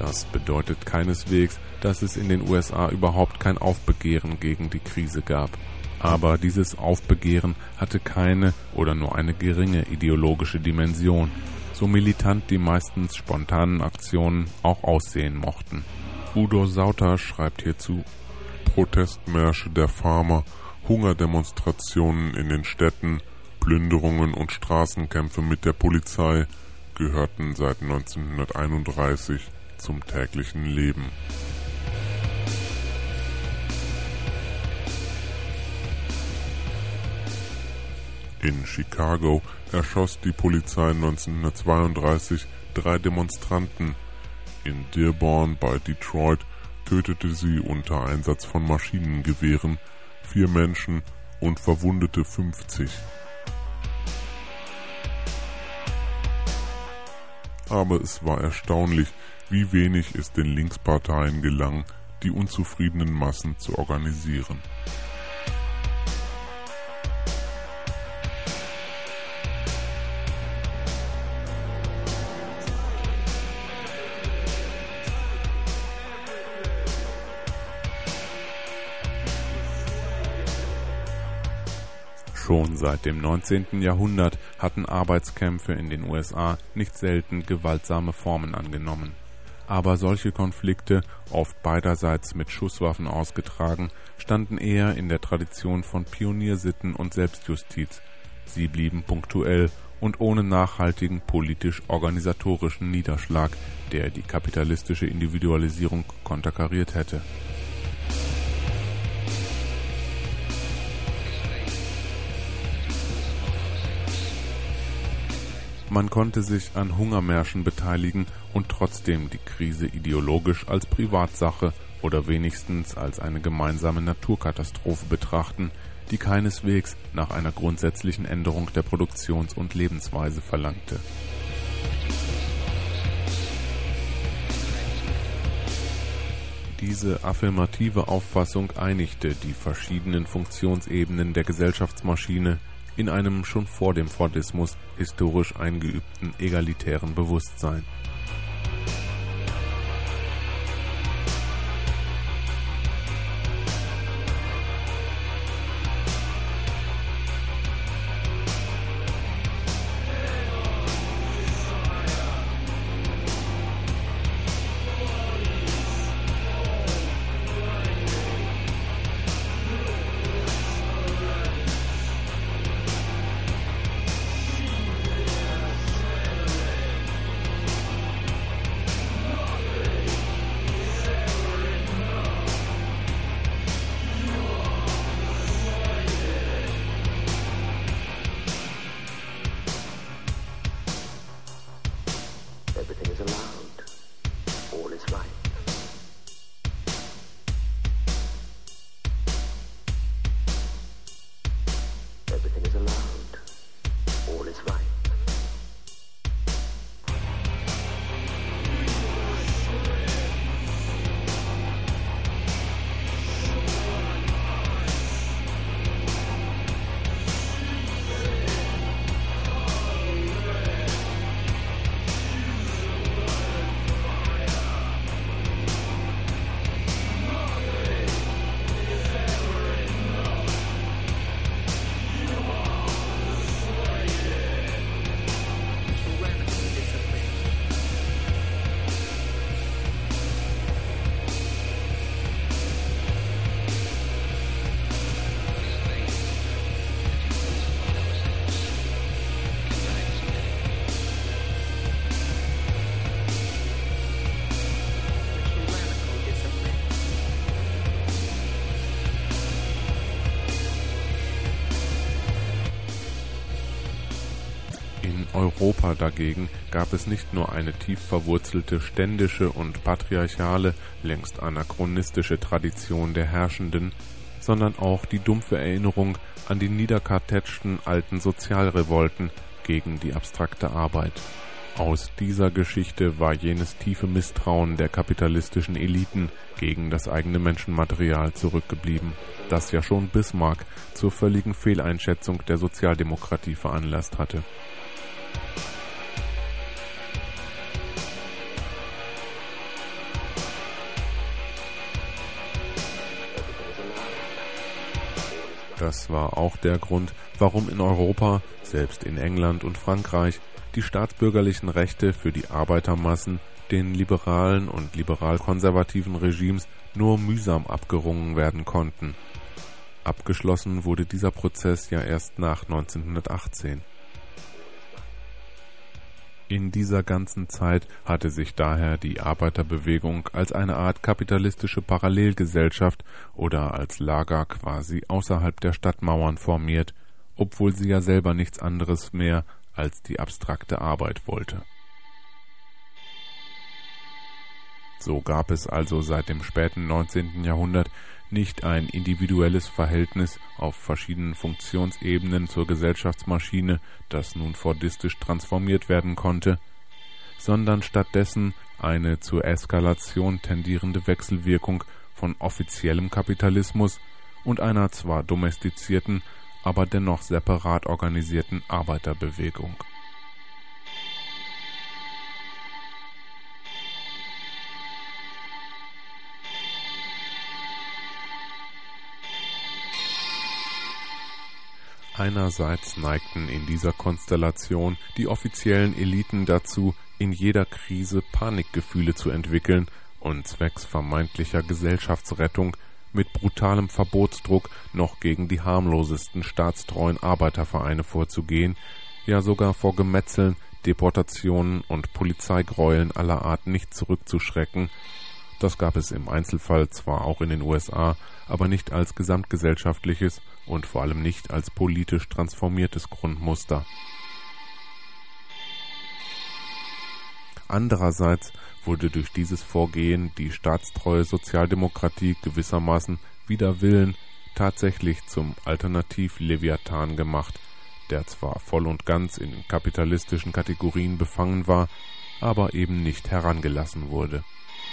Das bedeutet keineswegs, dass es in den USA überhaupt kein Aufbegehren gegen die Krise gab. Aber dieses Aufbegehren hatte keine oder nur eine geringe ideologische Dimension, so militant die meistens spontanen Aktionen auch aussehen mochten. Udo Sauter schreibt hierzu: Protestmärsche der Farmer, Hungerdemonstrationen in den Städten, Plünderungen und Straßenkämpfe mit der Polizei gehörten seit 1931 zum täglichen Leben. In Chicago erschoss die Polizei 1932 3 Demonstranten. In Dearborn bei Detroit tötete sie unter Einsatz von Maschinengewehren 4 Menschen und verwundete 50. Aber es war erstaunlich, wie wenig es den Linksparteien gelang, die unzufriedenen Massen zu organisieren. Schon seit dem 19. Jahrhundert hatten Arbeitskämpfe in den USA nicht selten gewaltsame Formen angenommen. Aber solche Konflikte, oft beiderseits mit Schusswaffen ausgetragen, standen eher in der Tradition von Pioniersitten und Selbstjustiz. Sie blieben punktuell und ohne nachhaltigen politisch-organisatorischen Niederschlag, der die kapitalistische Individualisierung konterkariert hätte. Man konnte sich an Hungermärschen beteiligen und trotzdem die Krise ideologisch als Privatsache oder wenigstens als eine gemeinsame Naturkatastrophe betrachten, die keineswegs nach einer grundsätzlichen Änderung der Produktions- und Lebensweise verlangte. Diese affirmative Auffassung einigte die verschiedenen Funktionsebenen der Gesellschaftsmaschine in einem schon vor dem Fordismus historisch eingeübten egalitären Bewusstsein. Everything is allowed. All is right. Everything is allowed. All is right. In Europa dagegen gab es nicht nur eine tief verwurzelte ständische und patriarchale, längst anachronistische Tradition der Herrschenden, sondern auch die dumpfe Erinnerung an die niederkartätschten alten Sozialrevolten gegen die abstrakte Arbeit. Aus dieser Geschichte war jenes tiefe Misstrauen der kapitalistischen Eliten gegen das eigene Menschenmaterial zurückgeblieben, das ja schon Bismarck zur völligen Fehleinschätzung der Sozialdemokratie veranlasst hatte. Das war auch der Grund, warum in Europa, selbst in England und Frankreich, die staatsbürgerlichen Rechte für die Arbeitermassen den liberalen und liberal-konservativen Regimes nur mühsam abgerungen werden konnten. Abgeschlossen wurde dieser Prozess ja erst nach 1918. In dieser ganzen Zeit hatte sich daher die Arbeiterbewegung als eine Art kapitalistische Parallelgesellschaft oder als Lager quasi außerhalb der Stadtmauern formiert, obwohl sie ja selber nichts anderes mehr als die abstrakte Arbeit wollte. So gab es also seit dem späten 19. Jahrhundert nicht ein individuelles Verhältnis auf verschiedenen Funktionsebenen zur Gesellschaftsmaschine, das nun fordistisch transformiert werden konnte, sondern stattdessen eine zur Eskalation tendierende Wechselwirkung von offiziellem Kapitalismus und einer zwar domestizierten, aber dennoch separat organisierten Arbeiterbewegung. Einerseits neigten in dieser Konstellation die offiziellen Eliten dazu, in jeder Krise Panikgefühle zu entwickeln und zwecks vermeintlicher Gesellschaftsrettung mit brutalem Verbotsdruck noch gegen die harmlosesten staatstreuen Arbeitervereine vorzugehen, ja sogar vor Gemetzeln, Deportationen und Polizeigräueln aller Art nicht zurückzuschrecken. Das gab es im Einzelfall zwar auch in den USA, aber nicht als gesamtgesellschaftliches und vor allem nicht als politisch transformiertes Grundmuster. Andererseits wurde durch dieses Vorgehen die staatstreue Sozialdemokratie gewissermaßen wider Willen tatsächlich zum Alternativ-Leviathan gemacht, der zwar voll und ganz in kapitalistischen Kategorien befangen war, aber eben nicht herangelassen wurde.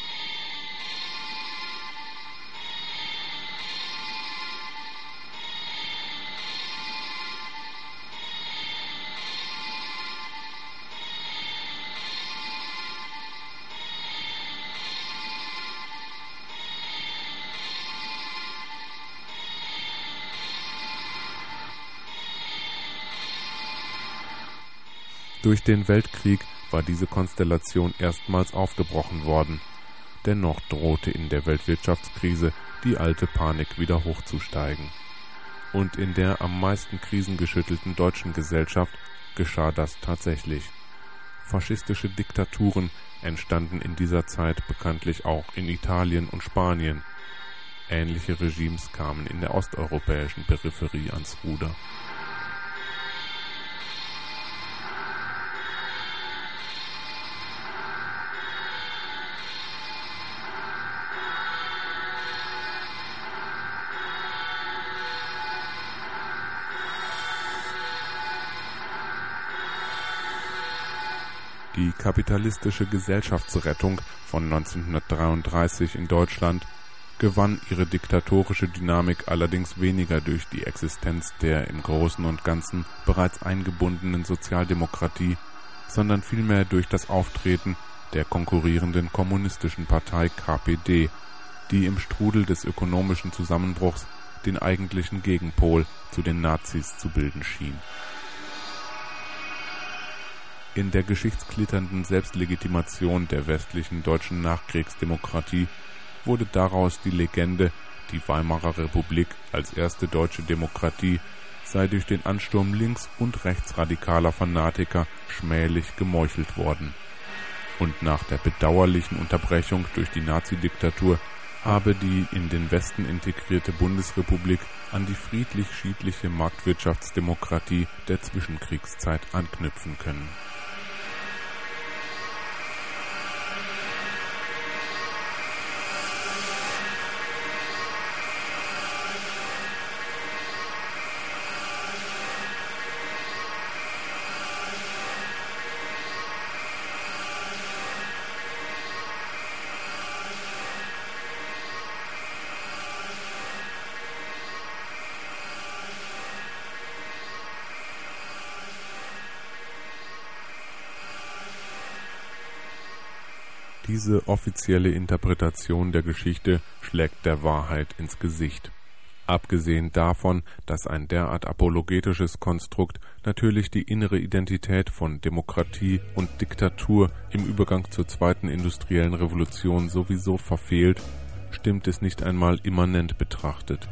Durch den Weltkrieg war diese Konstellation erstmals aufgebrochen worden. Dennoch drohte in der Weltwirtschaftskrise die alte Panik wieder hochzusteigen. Und in der am meisten krisengeschüttelten deutschen Gesellschaft geschah das tatsächlich. Faschistische Diktaturen entstanden in dieser Zeit bekanntlich auch in Italien und Spanien. Ähnliche Regimes kamen in der osteuropäischen Peripherie ans Ruder. Die kapitalistische Gesellschaftsrettung von 1933 in Deutschland gewann ihre diktatorische Dynamik allerdings weniger durch die Existenz der im Großen und Ganzen bereits eingebundenen Sozialdemokratie, sondern vielmehr durch das Auftreten der konkurrierenden kommunistischen Partei KPD, die im Strudel des ökonomischen Zusammenbruchs den eigentlichen Gegenpol zu den Nazis zu bilden schien. In der geschichtsklitternden Selbstlegitimation der westlichen deutschen Nachkriegsdemokratie wurde daraus die Legende, die Weimarer Republik als erste deutsche Demokratie sei durch den Ansturm links- und rechtsradikaler Fanatiker schmählich gemeuchelt worden. Und nach der bedauerlichen Unterbrechung durch die Nazidiktatur habe die in den Westen integrierte Bundesrepublik an die friedlich-schiedliche Marktwirtschaftsdemokratie der Zwischenkriegszeit anknüpfen können. Diese offizielle Interpretation der Geschichte schlägt der Wahrheit ins Gesicht. Abgesehen davon, dass ein derart apologetisches Konstrukt natürlich die innere Identität von Demokratie und Diktatur im Übergang zur zweiten industriellen Revolution sowieso verfehlt, stimmt es nicht einmal immanent betrachtet.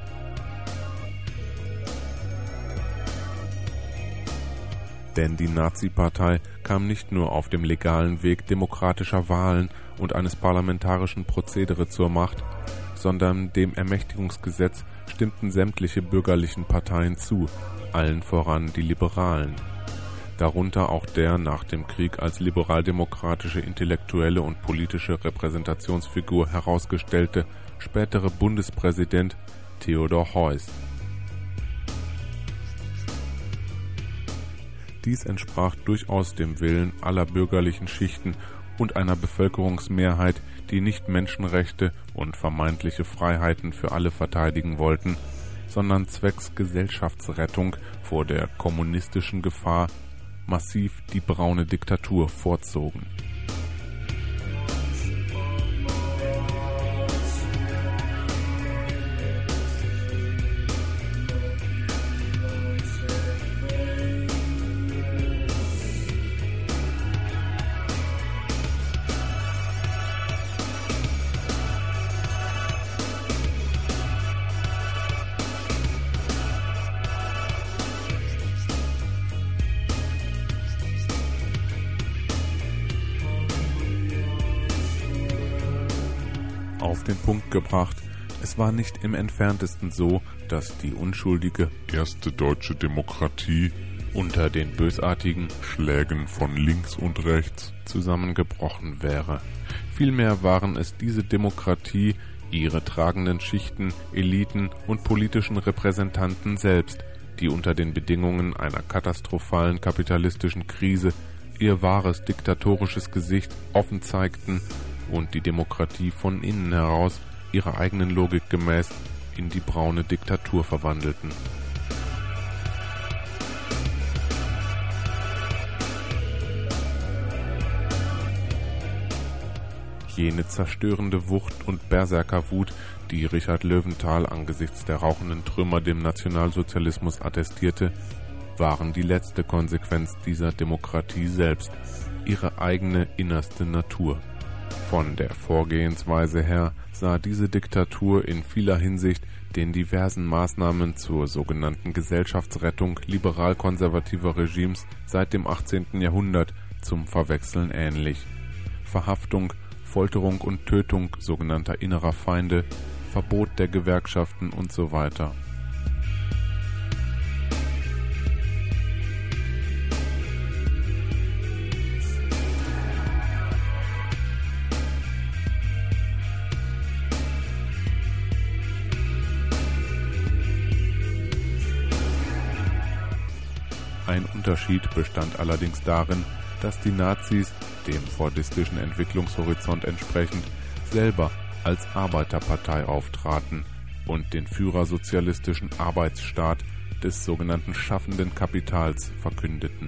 Denn die Nazi-Partei kam nicht nur auf dem legalen Weg demokratischer Wahlen und eines parlamentarischen Prozedere zur Macht, sondern dem Ermächtigungsgesetz stimmten sämtliche bürgerlichen Parteien zu, allen voran die Liberalen. Darunter auch der nach dem Krieg als liberaldemokratische intellektuelle und politische Repräsentationsfigur herausgestellte spätere Bundespräsident Theodor Heuss. Dies entsprach durchaus dem Willen aller bürgerlichen Schichten und einer Bevölkerungsmehrheit, die nicht Menschenrechte und vermeintliche Freiheiten für alle verteidigen wollten, sondern zwecks Gesellschaftsrettung vor der kommunistischen Gefahr massiv die braune Diktatur vorzogen. Auf den Punkt gebracht, es war nicht im Entferntesten so, dass die unschuldige erste deutsche Demokratie unter den bösartigen Schlägen von links und rechts zusammengebrochen wäre. Vielmehr waren es diese Demokratie, ihre tragenden Schichten, Eliten und politischen Repräsentanten selbst, die unter den Bedingungen einer katastrophalen kapitalistischen Krise ihr wahres diktatorisches Gesicht offen zeigten und die Demokratie von innen heraus, ihrer eigenen Logik gemäß, in die braune Diktatur verwandelten. Jene zerstörende Wucht und Berserkerwut, die Richard Löwenthal angesichts der rauchenden Trümmer dem Nationalsozialismus attestierte, waren die letzte Konsequenz dieser Demokratie selbst, ihre eigene innerste Natur. Von der Vorgehensweise her sah diese Diktatur in vieler Hinsicht den diversen Maßnahmen zur sogenannten Gesellschaftsrettung liberal-konservativer Regimes seit dem 18. Jahrhundert zum Verwechseln ähnlich. Verhaftung, Folterung und Tötung sogenannter innerer Feinde, Verbot der Gewerkschaften und so weiter. Ein Unterschied bestand allerdings darin, dass die Nazis, dem fordistischen Entwicklungshorizont entsprechend, selber als Arbeiterpartei auftraten und den führersozialistischen Arbeitsstaat des sogenannten schaffenden Kapitals verkündeten.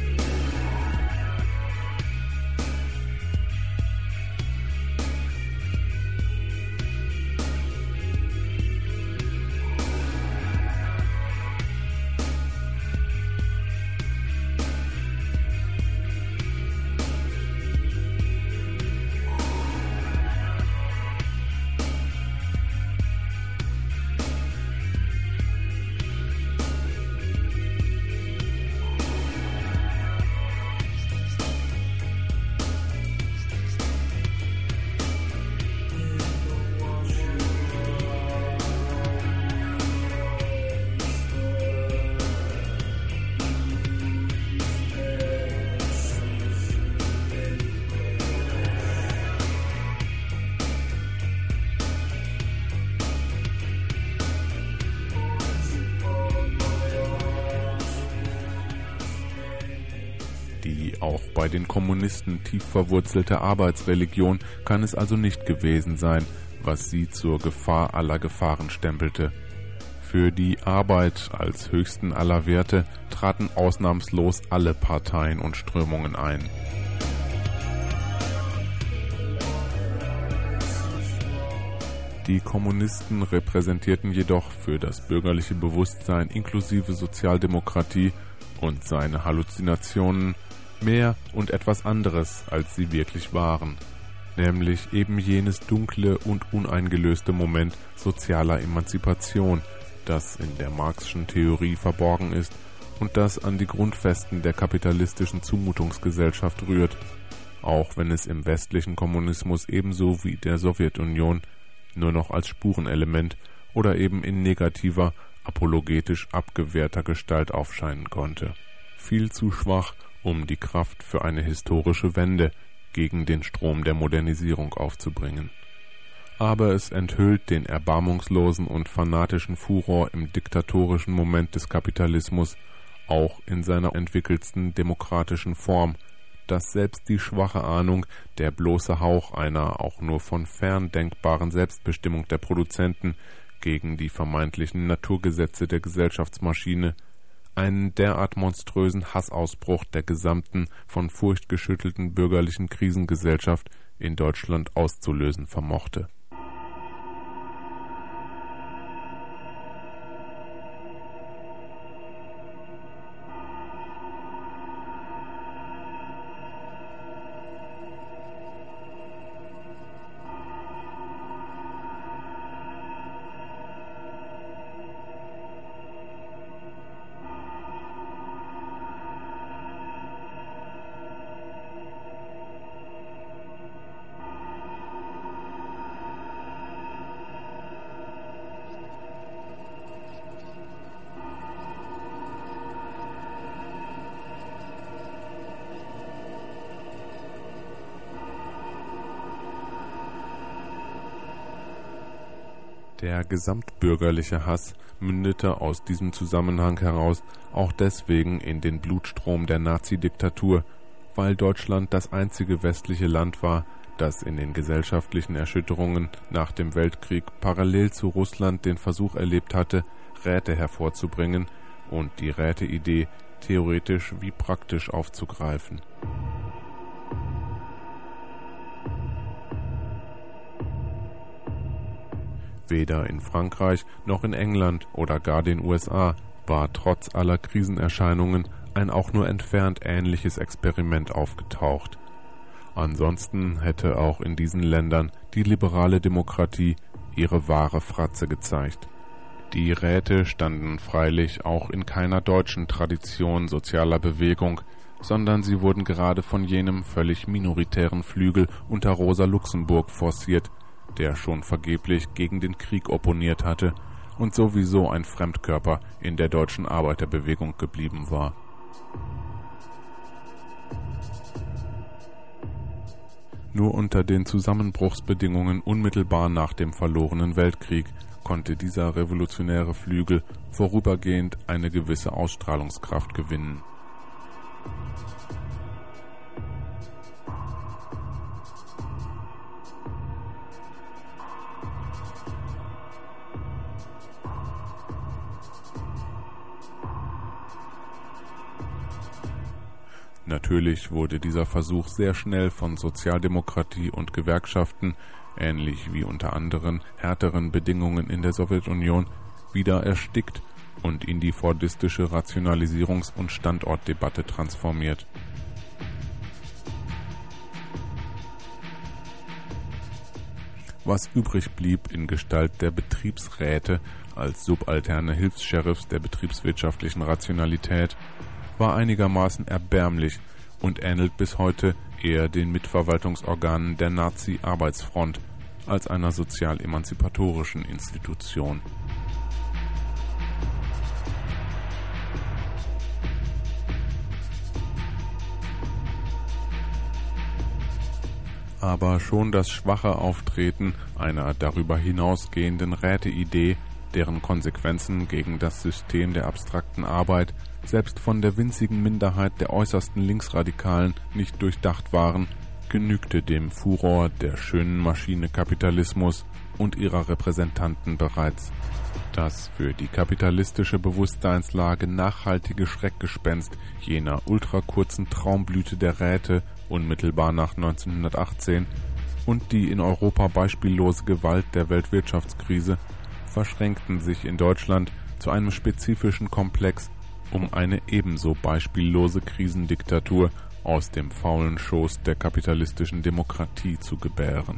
Die auch bei den Kommunisten tief verwurzelte Arbeitsreligion kann es also nicht gewesen sein, was sie zur Gefahr aller Gefahren stempelte. Für die Arbeit als höchsten aller Werte traten ausnahmslos alle Parteien und Strömungen ein. Die Kommunisten repräsentierten jedoch für das bürgerliche Bewusstsein inklusive Sozialdemokratie und seine Halluzinationen mehr und etwas anderes, als sie wirklich waren, nämlich eben jenes dunkle und uneingelöste Moment sozialer Emanzipation, das in der Marxschen Theorie verborgen ist und das an die Grundfesten der kapitalistischen Zumutungsgesellschaft rührt, auch wenn es im westlichen Kommunismus ebenso wie der Sowjetunion nur noch als Spurenelement oder eben in negativer, apologetisch abgewehrter Gestalt aufscheinen konnte. Viel zu schwach, um die Kraft für eine historische Wende gegen den Strom der Modernisierung aufzubringen. Aber es enthüllt den erbarmungslosen und fanatischen Furor im diktatorischen Moment des Kapitalismus, auch in seiner entwickelsten demokratischen Form, dass selbst die schwache Ahnung, der bloße Hauch einer auch nur von fern denkbaren Selbstbestimmung der Produzenten gegen die vermeintlichen Naturgesetze der Gesellschaftsmaschine einen derart monströsen Hassausbruch der gesamten, von Furcht geschüttelten bürgerlichen Krisengesellschaft in Deutschland auszulösen vermochte. Der gesamtbürgerliche Hass mündete aus diesem Zusammenhang heraus auch deswegen in den Blutstrom der Nazidiktatur, weil Deutschland das einzige westliche Land war, das in den gesellschaftlichen Erschütterungen nach dem Weltkrieg parallel zu Russland den Versuch erlebt hatte, Räte hervorzubringen und die Räteidee theoretisch wie praktisch aufzugreifen. Weder in Frankreich noch in England oder gar den USA war trotz aller Krisenerscheinungen ein auch nur entfernt ähnliches Experiment aufgetaucht. Ansonsten hätte auch in diesen Ländern die liberale Demokratie ihre wahre Fratze gezeigt. Die Räte standen freilich auch in keiner deutschen Tradition sozialer Bewegung, sondern sie wurden gerade von jenem völlig minoritären Flügel unter Rosa Luxemburg forciert, der schon vergeblich gegen den Krieg opponiert hatte und sowieso ein Fremdkörper in der deutschen Arbeiterbewegung geblieben war. Nur unter den Zusammenbruchsbedingungen unmittelbar nach dem verlorenen Weltkrieg konnte dieser revolutionäre Flügel vorübergehend eine gewisse Ausstrahlungskraft gewinnen. Natürlich wurde dieser Versuch sehr schnell von Sozialdemokratie und Gewerkschaften, ähnlich wie unter anderen härteren Bedingungen in der Sowjetunion, wieder erstickt und in die fordistische Rationalisierungs- und Standortdebatte transformiert. Was übrig blieb in Gestalt der Betriebsräte als subalterne Hilfs-Sheriffs der betriebswirtschaftlichen Rationalität, war einigermaßen erbärmlich und ähnelt bis heute eher den Mitverwaltungsorganen der Nazi-Arbeitsfront als einer sozial-emanzipatorischen Institution. Aber schon das schwache Auftreten einer darüber hinausgehenden Räteidee, deren Konsequenzen gegen das System der abstrakten Arbeit selbst von der winzigen Minderheit der äußersten Linksradikalen nicht durchdacht waren, genügte dem Furor der schönen Maschine Kapitalismus und ihrer Repräsentanten bereits. Das für die kapitalistische Bewusstseinslage nachhaltige Schreckgespenst jener ultrakurzen Traumblüte der Räte unmittelbar nach 1918 und die in Europa beispiellose Gewalt der Weltwirtschaftskrise verschränkten sich in Deutschland zu einem spezifischen Komplex, um eine ebenso beispiellose Krisendiktatur aus dem faulen Schoß der kapitalistischen Demokratie zu gebären.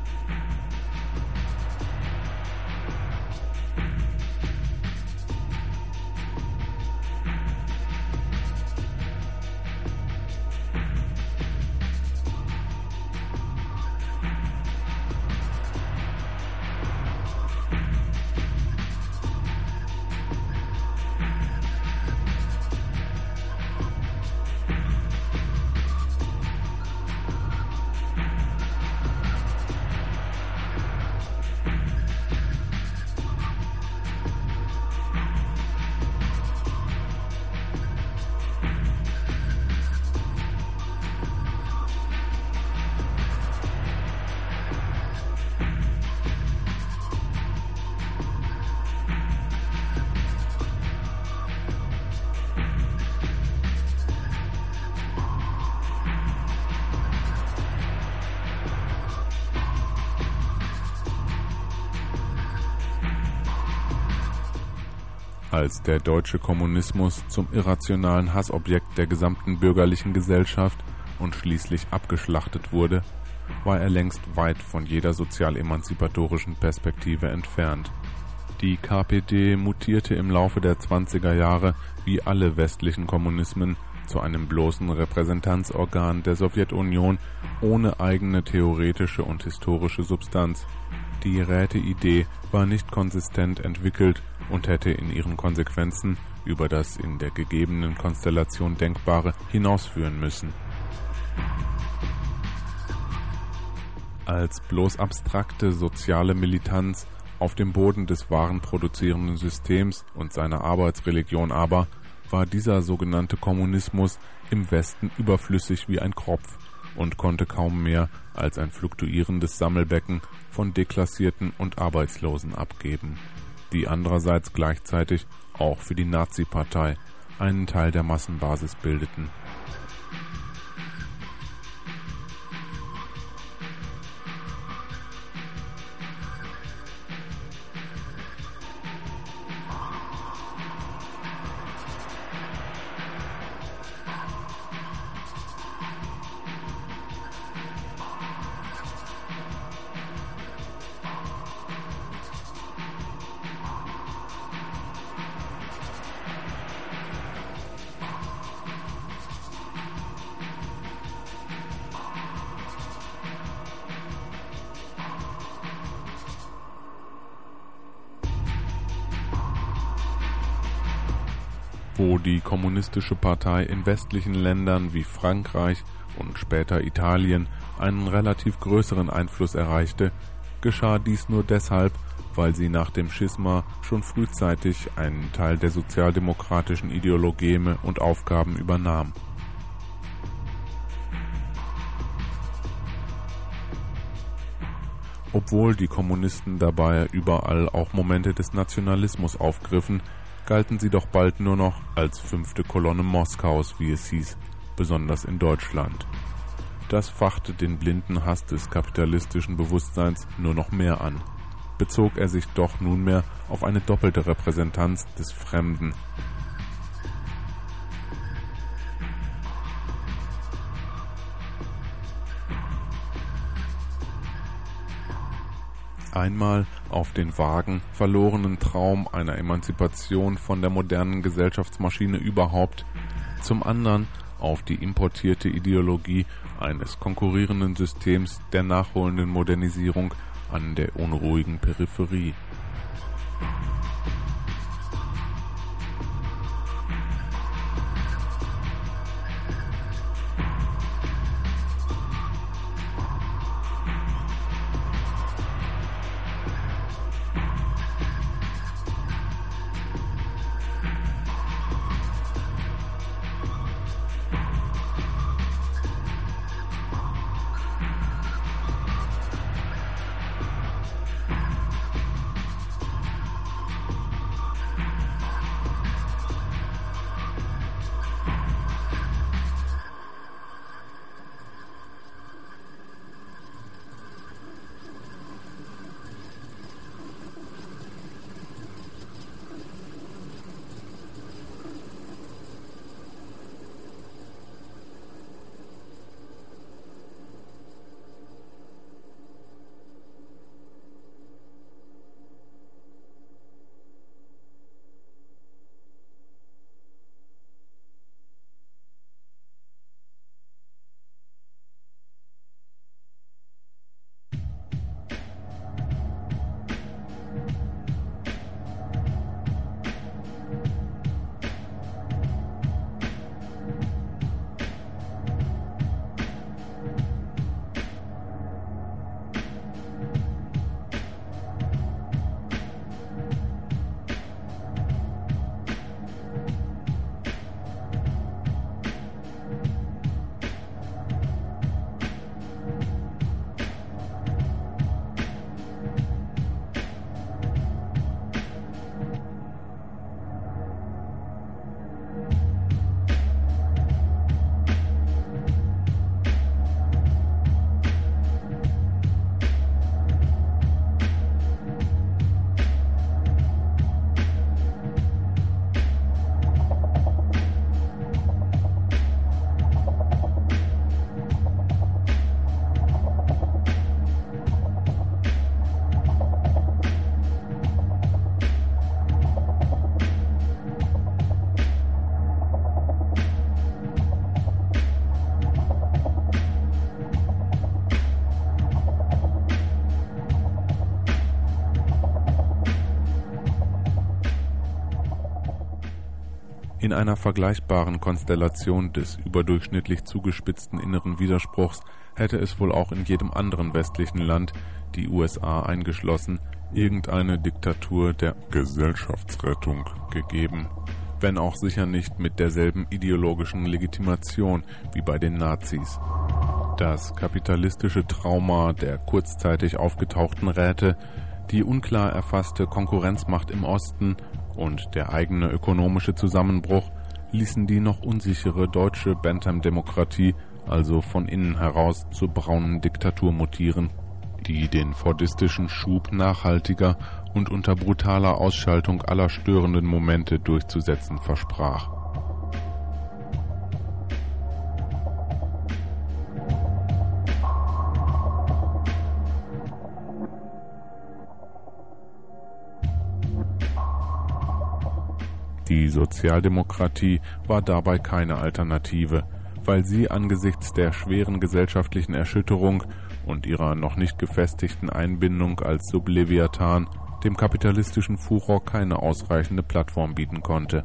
Als der deutsche Kommunismus zum irrationalen Hassobjekt der gesamten bürgerlichen Gesellschaft und schließlich abgeschlachtet wurde, war er längst weit von jeder sozial-emanzipatorischen Perspektive entfernt. Die KPD mutierte im Laufe der 20er Jahre wie alle westlichen Kommunismen zu einem bloßen Repräsentanzorgan der Sowjetunion ohne eigene theoretische und historische Substanz. Die Räteidee war nicht konsistent entwickelt und hätte in ihren Konsequenzen über das in der gegebenen Konstellation Denkbare hinausführen müssen. Als bloß abstrakte soziale Militanz auf dem Boden des warenproduzierenden Systems und seiner Arbeitsreligion aber war dieser sogenannte Kommunismus im Westen überflüssig wie ein Kropf und konnte kaum mehr als ein fluktuierendes Sammelbecken von Deklassierten und Arbeitslosen abgeben, die andererseits gleichzeitig auch für die Nazi-Partei einen Teil der Massenbasis bildeten. Wo die Kommunistische Partei in westlichen Ländern wie Frankreich und später Italien einen relativ größeren Einfluss erreichte, geschah dies nur deshalb, weil sie nach dem Schisma schon frühzeitig einen Teil der sozialdemokratischen Ideologeme und Aufgaben übernahm. Obwohl die Kommunisten dabei überall auch Momente des Nationalismus aufgriffen, galten sie doch bald nur noch als 5. Kolonne Moskaus, wie es hieß, besonders in Deutschland. Das fachte den blinden Hass des kapitalistischen Bewusstseins nur noch mehr an. Bezog er sich doch nunmehr auf eine doppelte Repräsentanz des Fremden. Einmal auf den vagen, verlorenen Traum einer Emanzipation von der modernen Gesellschaftsmaschine überhaupt, zum anderen auf die importierte Ideologie eines konkurrierenden Systems der nachholenden Modernisierung an der unruhigen Peripherie. In einer vergleichbaren Konstellation des überdurchschnittlich zugespitzten inneren Widerspruchs hätte es wohl auch in jedem anderen westlichen Land, die USA eingeschlossen, irgendeine Diktatur der Gesellschaftsrettung gegeben, wenn auch sicher nicht mit derselben ideologischen Legitimation wie bei den Nazis. Das kapitalistische Trauma der kurzzeitig aufgetauchten Räte, die unklar erfasste Konkurrenzmacht im Osten und der eigene ökonomische Zusammenbruch ließen die noch unsichere deutsche Bantam-Demokratie also von innen heraus zur braunen Diktatur mutieren, die den fordistischen Schub nachhaltiger und unter brutaler Ausschaltung aller störenden Momente durchzusetzen versprach. Die Sozialdemokratie war dabei keine Alternative, weil sie angesichts der schweren gesellschaftlichen Erschütterung und ihrer noch nicht gefestigten Einbindung als Subleviathan dem kapitalistischen Furor keine ausreichende Plattform bieten konnte.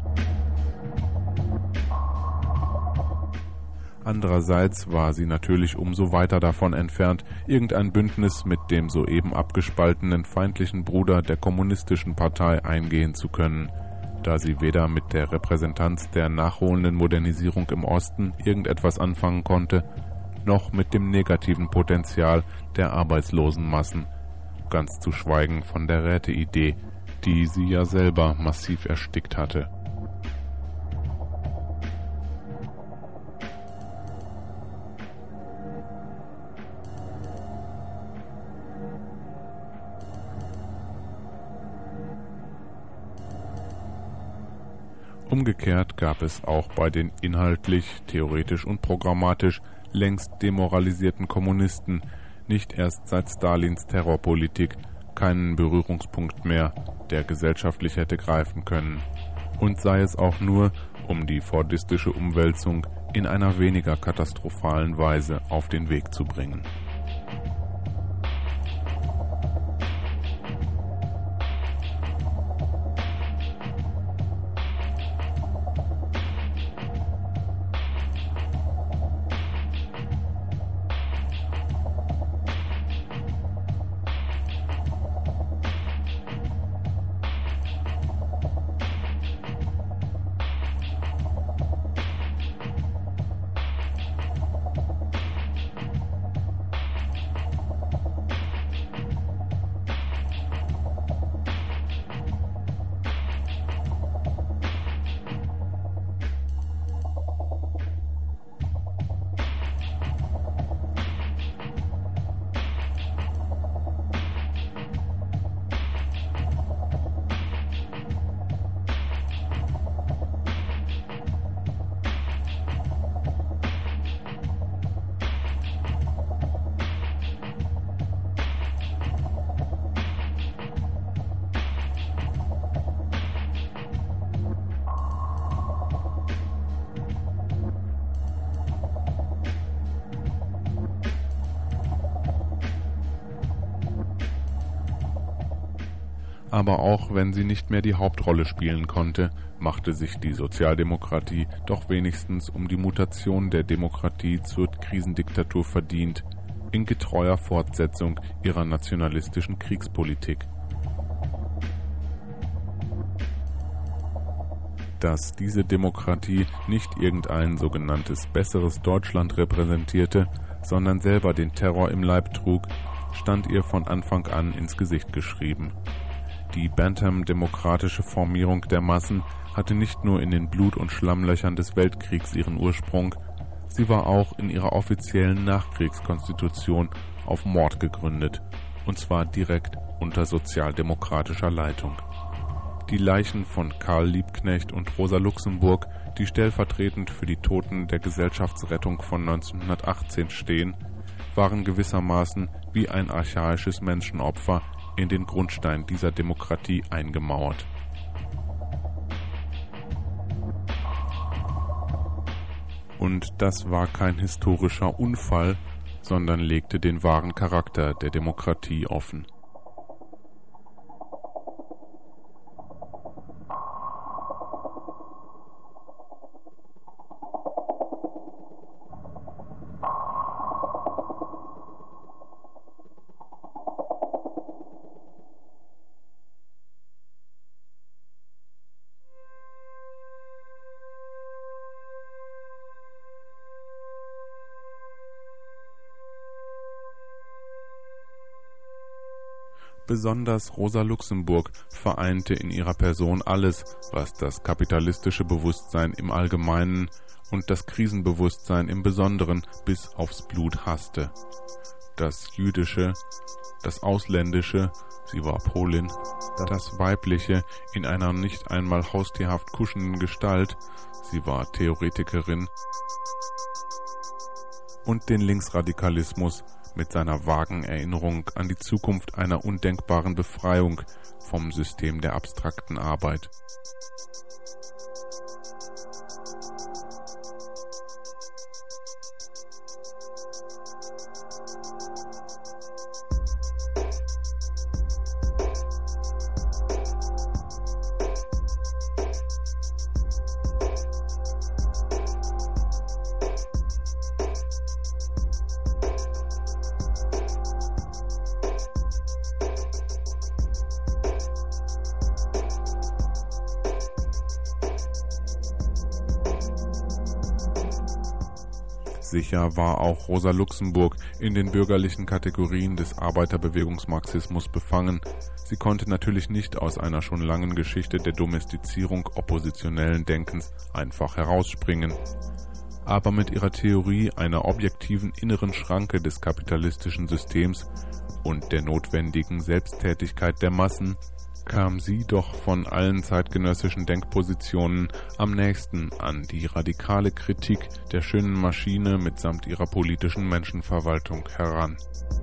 Andererseits war sie natürlich umso weiter davon entfernt, irgendein Bündnis mit dem soeben abgespaltenen feindlichen Bruder der Kommunistischen Partei eingehen zu können, da sie weder mit der Repräsentanz der nachholenden Modernisierung im Osten irgendetwas anfangen konnte, noch mit dem negativen Potenzial der Arbeitslosenmassen, ganz zu schweigen von der Räteidee, die sie ja selber massiv erstickt hatte. Umgekehrt gab es auch bei den inhaltlich, theoretisch und programmatisch längst demoralisierten Kommunisten nicht erst seit Stalins Terrorpolitik keinen Berührungspunkt mehr, der gesellschaftlich hätte greifen können, und sei es auch nur, um die fordistische Umwälzung in einer weniger katastrophalen Weise auf den Weg zu bringen. Aber auch wenn sie nicht mehr die Hauptrolle spielen konnte, machte sich die Sozialdemokratie doch wenigstens um die Mutation der Demokratie zur Krisendiktatur verdient, in getreuer Fortsetzung ihrer nationalistischen Kriegspolitik. Dass diese Demokratie nicht irgendein sogenanntes besseres Deutschland repräsentierte, sondern selber den Terror im Leib trug, stand ihr von Anfang an ins Gesicht geschrieben. Die Bantam-demokratische Formierung der Massen hatte nicht nur in den Blut- und Schlammlöchern des Weltkriegs ihren Ursprung, sie war auch in ihrer offiziellen Nachkriegskonstitution auf Mord gegründet, und zwar direkt unter sozialdemokratischer Leitung. Die Leichen von Karl Liebknecht und Rosa Luxemburg, die stellvertretend für die Toten der Gesellschaftsrettung von 1918 stehen, waren gewissermaßen wie ein archaisches Menschenopfer in den Grundstein dieser Demokratie eingemauert. Und das war kein historischer Unfall, sondern legte den wahren Charakter der Demokratie offen. Besonders Rosa Luxemburg vereinte in ihrer Person alles, was das kapitalistische Bewusstsein im Allgemeinen und das Krisenbewusstsein im Besonderen bis aufs Blut hasste. Das Jüdische, das Ausländische, sie war Polin, das Weibliche in einer nicht einmal haustierhaft kuschelnden Gestalt, sie war Theoretikerin, und den Linksradikalismus mit seiner vagen Erinnerung an die Zukunft einer undenkbaren Befreiung vom System der abstrakten Arbeit. Sicher war auch Rosa Luxemburg in den bürgerlichen Kategorien des Arbeiterbewegungsmarxismus befangen. Sie konnte natürlich nicht aus einer schon langen Geschichte der Domestizierung oppositionellen Denkens einfach herausspringen. Aber mit ihrer Theorie einer objektiven inneren Schranke des kapitalistischen Systems und der notwendigen Selbsttätigkeit der Massen kam sie doch von allen zeitgenössischen Denkpositionen am nächsten an die radikale Kritik der schönen Maschine mitsamt ihrer politischen Menschenverwaltung heran.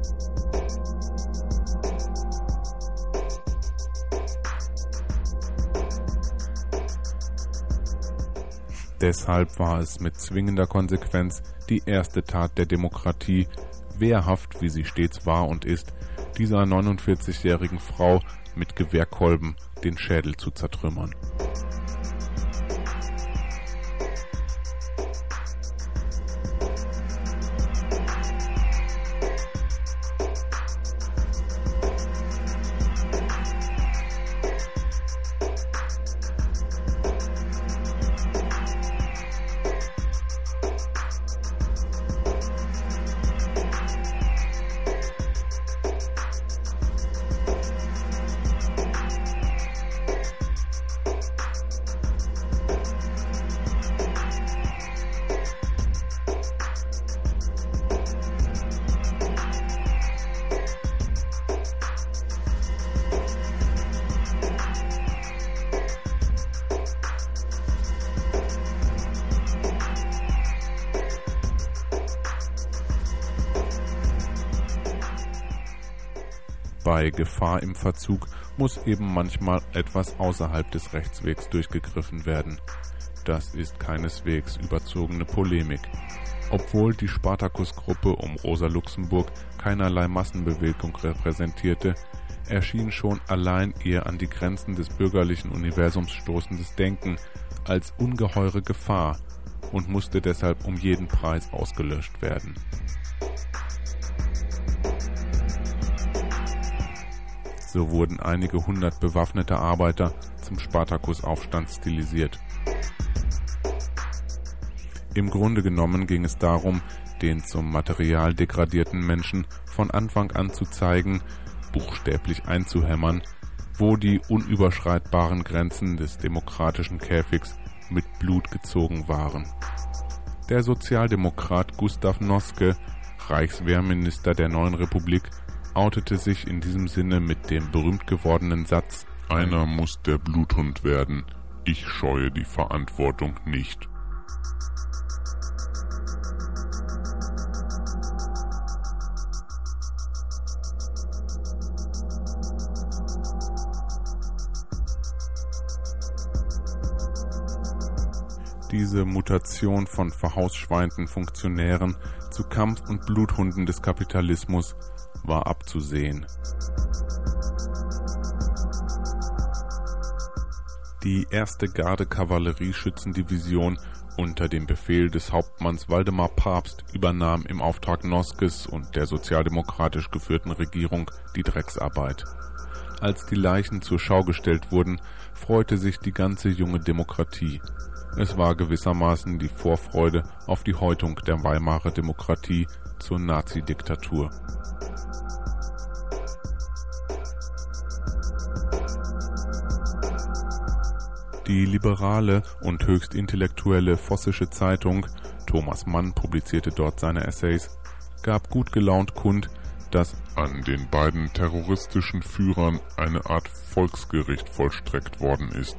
Deshalb war es mit zwingender Konsequenz die erste Tat der Demokratie, wehrhaft wie sie stets war und ist, dieser 49-jährigen Frau mit Gewehrkolben den Schädel zu zertrümmern. Bei Gefahr im Verzug muss eben manchmal etwas außerhalb des Rechtswegs durchgegriffen werden. Das ist keineswegs überzogene Polemik. Obwohl die Spartakus-Gruppe um Rosa Luxemburg keinerlei Massenbewegung repräsentierte, erschien schon allein ihr an die Grenzen des bürgerlichen Universums stoßendes Denken als ungeheure Gefahr und musste deshalb um jeden Preis ausgelöscht werden. So wurden einige hundert bewaffnete Arbeiter zum Spartakusaufstand stilisiert. Im Grunde genommen ging es darum, den zum Material degradierten Menschen von Anfang an zu zeigen, buchstäblich einzuhämmern, wo die unüberschreitbaren Grenzen des demokratischen Käfigs mit Blut gezogen waren. Der Sozialdemokrat Gustav Noske, Reichswehrminister der neuen Republik, outete sich in diesem Sinne mit dem berühmt gewordenen Satz: Einer muss der Bluthund werden. Ich scheue die Verantwortung nicht. Diese Mutation von verhausschweinten Funktionären zu Kampf- und Bluthunden des Kapitalismus war abzusehen. Die 1. Garde-Kavallerieschützendivision unter dem Befehl des Hauptmanns Waldemar Pabst übernahm im Auftrag Noskes und der sozialdemokratisch geführten Regierung die Drecksarbeit. Als die Leichen zur Schau gestellt wurden, freute sich die ganze junge Demokratie. Es war gewissermaßen die Vorfreude auf die Häutung der Weimarer Demokratie zur Nazi-Diktatur. Die liberale und höchst intellektuelle Vossische Zeitung, Thomas Mann publizierte dort seine Essays, gab gut gelaunt kund, dass an den beiden terroristischen Führern eine Art Volksgericht vollstreckt worden ist.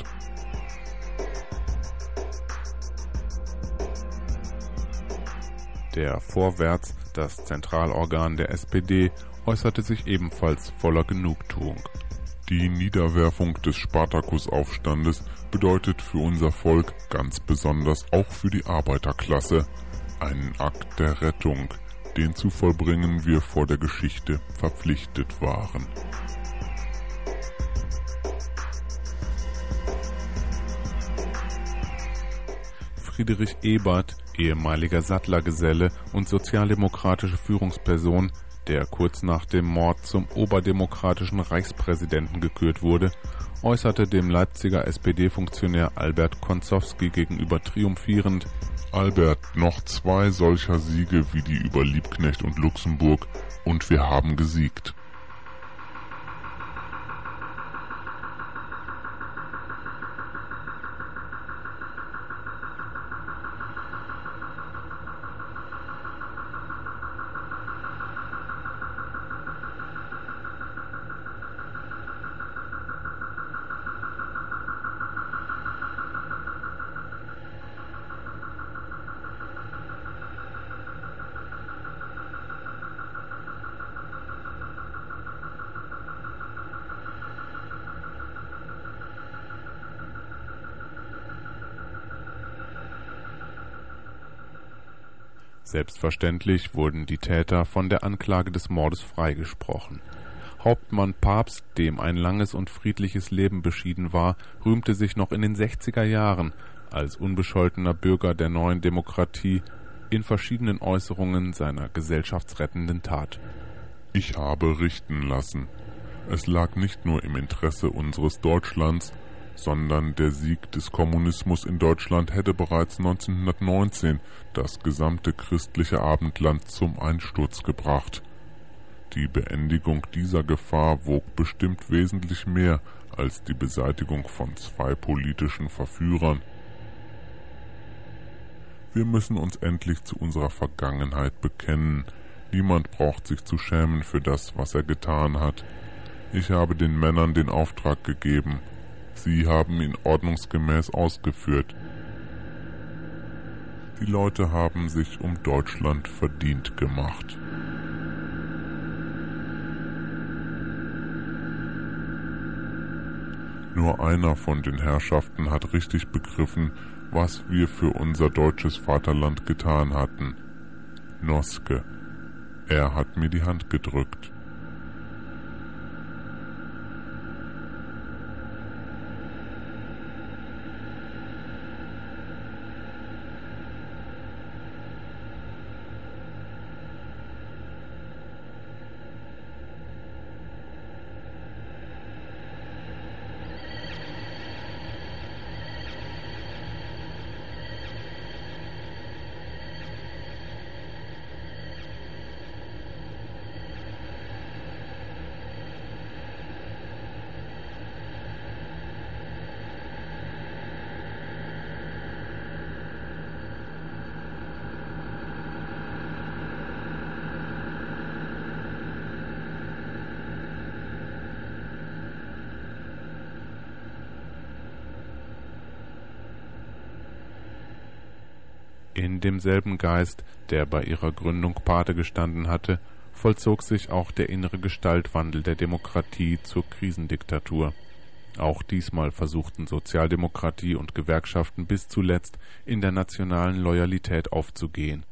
Der Vorwärts, das Zentralorgan der SPD, äußerte sich ebenfalls voller Genugtuung. Die Niederwerfung des Spartakusaufstandes bedeutet für unser Volk, ganz besonders auch für die Arbeiterklasse, einen Akt der Rettung, den zu vollbringen wir vor der Geschichte verpflichtet waren. Friedrich Ebert, ehemaliger Sattlergeselle und sozialdemokratische Führungsperson, der kurz nach dem Mord zum oberdemokratischen Reichspräsidenten gekürt wurde, äußerte dem Leipziger SPD-Funktionär Albert Konzowski gegenüber triumphierend: Albert, noch 2 solcher Siege wie die über Liebknecht und Luxemburg und wir haben gesiegt. Selbstverständlich wurden die Täter von der Anklage des Mordes freigesprochen. Hauptmann Pabst, dem ein langes und friedliches Leben beschieden war, rühmte sich noch in den 60er Jahren als unbescholtener Bürger der neuen Demokratie in verschiedenen Äußerungen seiner gesellschaftsrettenden Tat. Ich habe richten lassen. Es lag nicht nur im Interesse unseres Deutschlands, sondern der Sieg des Kommunismus in Deutschland hätte bereits 1919 das gesamte christliche Abendland zum Einsturz gebracht. Die Beendigung dieser Gefahr wog bestimmt wesentlich mehr als die Beseitigung von 2 politischen Verführern. Wir müssen uns endlich zu unserer Vergangenheit bekennen. Niemand braucht sich zu schämen für das, was er getan hat. Ich habe den Männern den Auftrag gegeben. Sie haben ihn ordnungsgemäß ausgeführt. Die Leute haben sich um Deutschland verdient gemacht. Nur einer von den Herrschaften hat richtig begriffen, was wir für unser deutsches Vaterland getan hatten. Noske. Er hat mir die Hand gedrückt. In demselben Geist, der bei ihrer Gründung Pate gestanden hatte, vollzog sich auch der innere Gestaltwandel der Demokratie zur Krisendiktatur. Auch diesmal versuchten Sozialdemokratie und Gewerkschaften bis zuletzt in der nationalen Loyalität aufzugehen.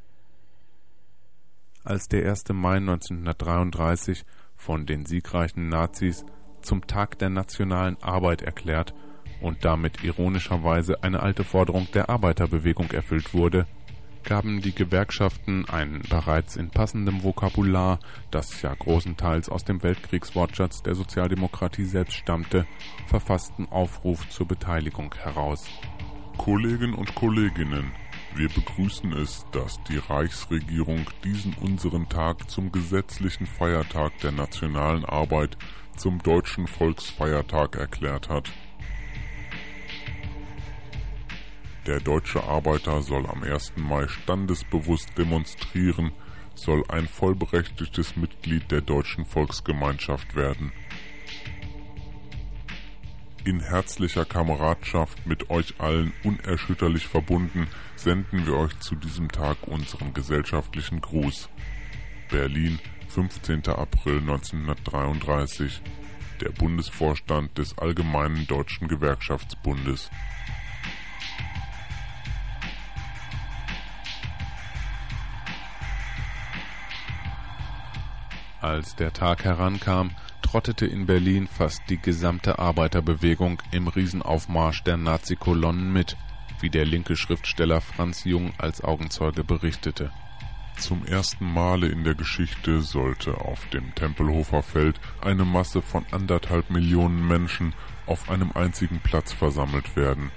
Als der 1. Mai 1933 von den siegreichen Nazis zum Tag der nationalen Arbeit erklärt und damit ironischerweise eine alte Forderung der Arbeiterbewegung erfüllt wurde, gaben die Gewerkschaften einen bereits in passendem Vokabular, das ja großenteils aus dem Weltkriegswortschatz der Sozialdemokratie selbst stammte, verfassten Aufruf zur Beteiligung heraus. Kollegen und Kolleginnen, wir begrüßen es, dass die Reichsregierung diesen unseren Tag zum gesetzlichen Feiertag der nationalen Arbeit, zum deutschen Volksfeiertag erklärt hat. Der deutsche Arbeiter soll am 1. Mai standesbewusst demonstrieren, soll ein vollberechtigtes Mitglied der deutschen Volksgemeinschaft werden. In herzlicher Kameradschaft mit euch allen unerschütterlich verbunden, senden wir euch zu diesem Tag unseren gesellschaftlichen Gruß. Berlin, 15. April 1933. Der Bundesvorstand des Allgemeinen Deutschen Gewerkschaftsbundes. Als der Tag herankam, trottete in Berlin fast die gesamte Arbeiterbewegung im Riesenaufmarsch der Nazi-Kolonnen mit, wie der linke Schriftsteller Franz Jung als Augenzeuge berichtete. Zum ersten Male in der Geschichte sollte auf dem Tempelhofer Feld eine Masse von 1,5 Millionen Menschen auf einem einzigen Platz versammelt werden.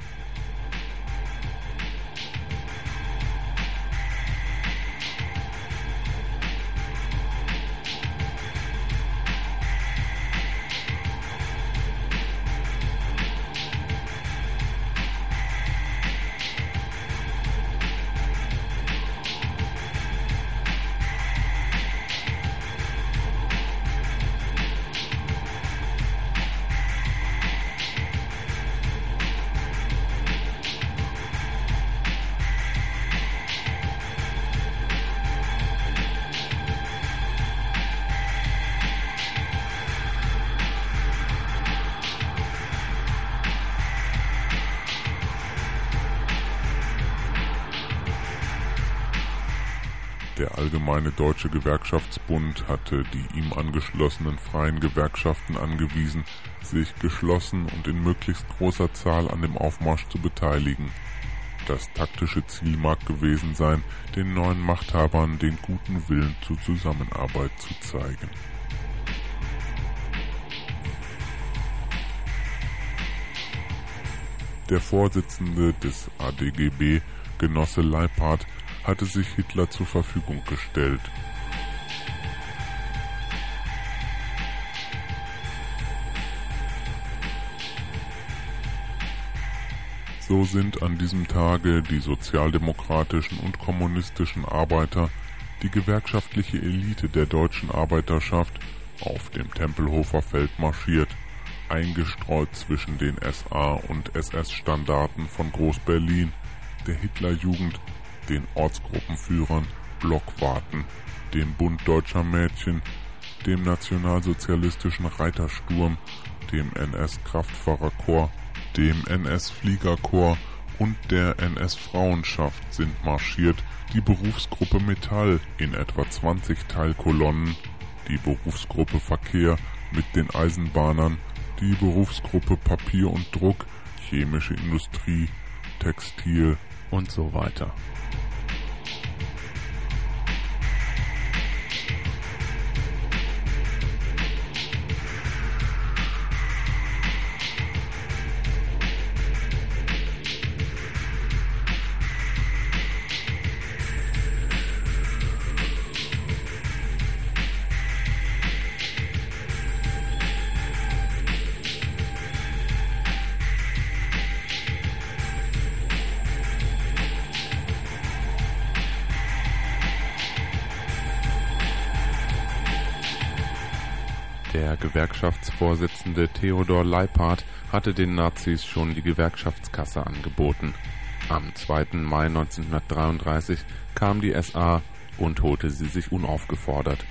Der Allgemeine Deutsche Gewerkschaftsbund hatte die ihm angeschlossenen freien Gewerkschaften angewiesen, sich geschlossen und in möglichst großer Zahl an dem Aufmarsch zu beteiligen. Das taktische Ziel mag gewesen sein, den neuen Machthabern den guten Willen zur Zusammenarbeit zu zeigen. Der Vorsitzende des ADGB, Genosse Leipart, hatte sich Hitler zur Verfügung gestellt. So sind an diesem Tage die sozialdemokratischen und kommunistischen Arbeiter, die gewerkschaftliche Elite der deutschen Arbeiterschaft, auf dem Tempelhofer Feld marschiert, eingestreut zwischen den SA- und SS-Standarten von Groß-Berlin, der Hitlerjugend, den Ortsgruppenführern, Blockwarten, dem Bund Deutscher Mädchen, dem nationalsozialistischen Reitersturm, dem NS-Kraftfahrerkorps, dem NS-Fliegerkorps und der NS-Frauenschaft sind marschiert die Berufsgruppe Metall in etwa 20 Teilkolonnen, die Berufsgruppe Verkehr mit den Eisenbahnern, die Berufsgruppe Papier und Druck, chemische Industrie, Textil und so weiter. Der Gewerkschaftsvorsitzende Theodor Leipart hatte den Nazis schon die Gewerkschaftskasse angeboten. Am 2. Mai 1933 kam die SA und holte sie sich unaufgefordert.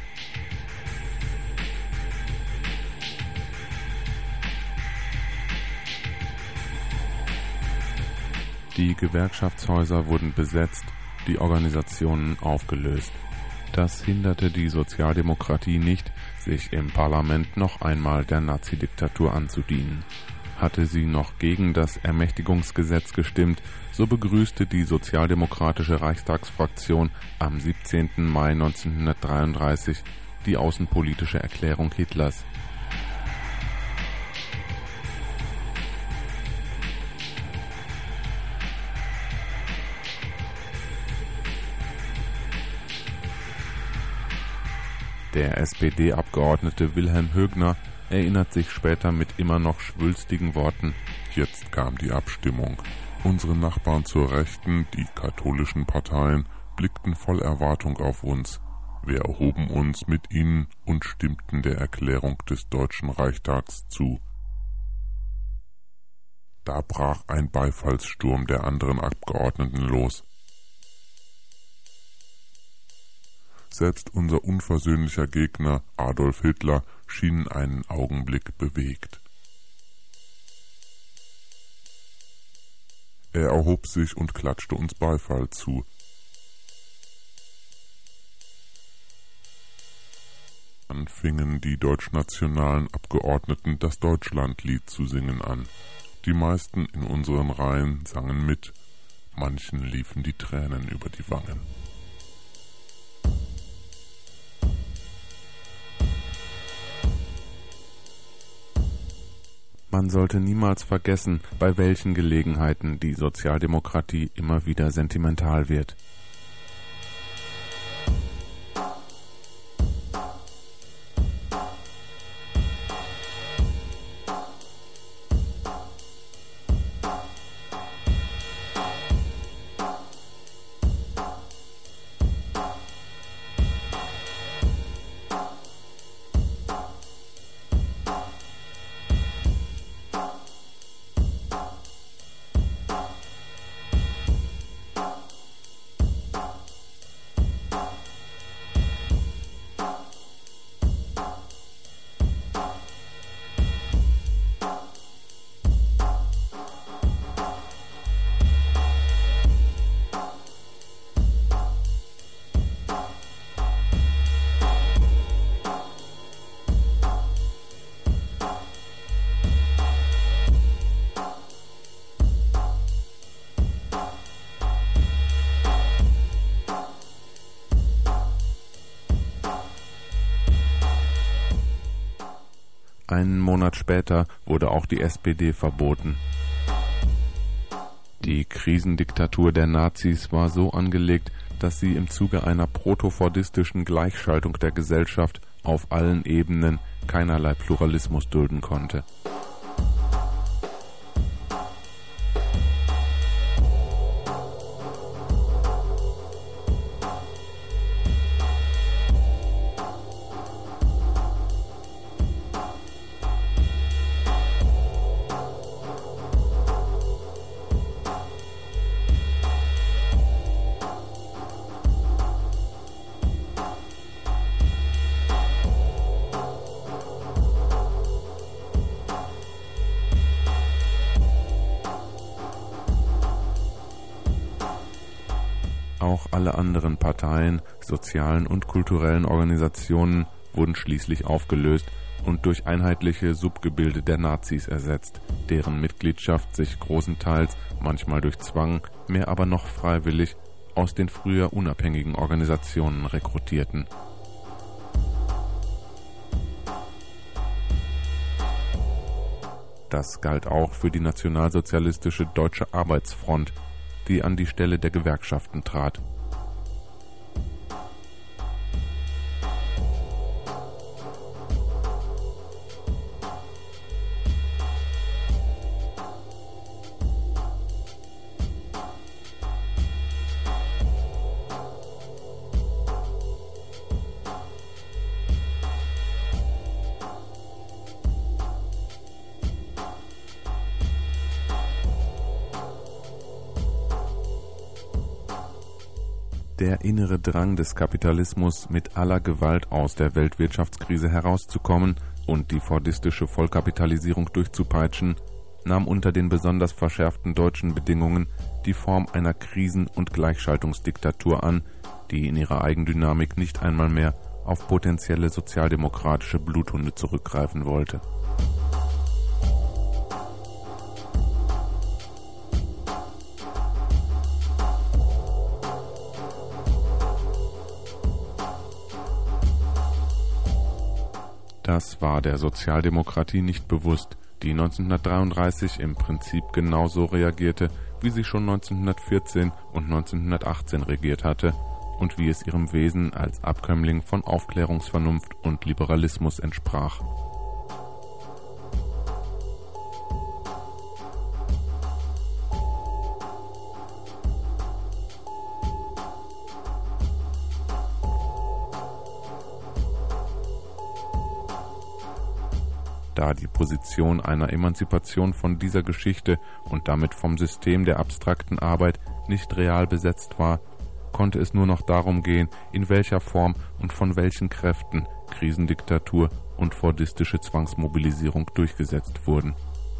Die Gewerkschaftshäuser wurden besetzt, die Organisationen aufgelöst. Das hinderte die Sozialdemokratie nicht, sich im Parlament noch einmal der Nazidiktatur anzudienen. Hatte sie noch gegen das Ermächtigungsgesetz gestimmt, so begrüßte die sozialdemokratische Reichstagsfraktion am 17. Mai 1933 die außenpolitische Erklärung Hitlers. Der SPD-Abgeordnete Wilhelm Högner erinnert sich später mit immer noch schwülstigen Worten: Jetzt kam die Abstimmung. Unsere Nachbarn zur Rechten, die katholischen Parteien, blickten voll Erwartung auf uns. Wir erhoben uns mit ihnen und stimmten der Erklärung des Deutschen Reichstags zu. Da brach ein Beifallssturm der anderen Abgeordneten los. Selbst unser unversöhnlicher Gegner Adolf Hitler schien einen Augenblick bewegt. Er erhob sich und klatschte uns Beifall zu. Dann fingen die deutschnationalen Abgeordneten das Deutschlandlied zu singen an. Die meisten in unseren Reihen sangen mit, manchen liefen die Tränen über die Wangen. Man sollte niemals vergessen, bei welchen Gelegenheiten die Sozialdemokratie immer wieder sentimental wird. Einen Monat später wurde auch die SPD verboten. Die Krisendiktatur der Nazis war so angelegt, dass sie im Zuge einer protofordistischen Gleichschaltung der Gesellschaft auf allen Ebenen keinerlei Pluralismus dulden konnte. Auch alle anderen Parteien, sozialen und kulturellen Organisationen wurden schließlich aufgelöst und durch einheitliche Subgebilde der Nazis ersetzt, deren Mitgliedschaft sich großenteils, manchmal durch Zwang, mehr aber noch freiwillig, aus den früher unabhängigen Organisationen rekrutierten. Das galt auch für die nationalsozialistische Deutsche Arbeitsfront, die an die Stelle der Gewerkschaften trat. Der innere Drang des Kapitalismus, mit aller Gewalt aus der Weltwirtschaftskrise herauszukommen und die fordistische Vollkapitalisierung durchzupeitschen, nahm unter den besonders verschärften deutschen Bedingungen die Form einer Krisen- und Gleichschaltungsdiktatur an, die in ihrer Eigendynamik nicht einmal mehr auf potenzielle sozialdemokratische Bluthunde zurückgreifen wollte. Das war der Sozialdemokratie nicht bewusst, die 1933 im Prinzip genauso reagierte, wie sie schon 1914 und 1918 regiert hatte und wie es ihrem Wesen als Abkömmling von Aufklärungsvernunft und Liberalismus entsprach. Da die Position einer Emanzipation von dieser Geschichte und damit vom System der abstrakten Arbeit nicht real besetzt war, konnte es nur noch darum gehen, in welcher Form und von welchen Kräften Krisendiktatur und fordistische Zwangsmobilisierung durchgesetzt wurden.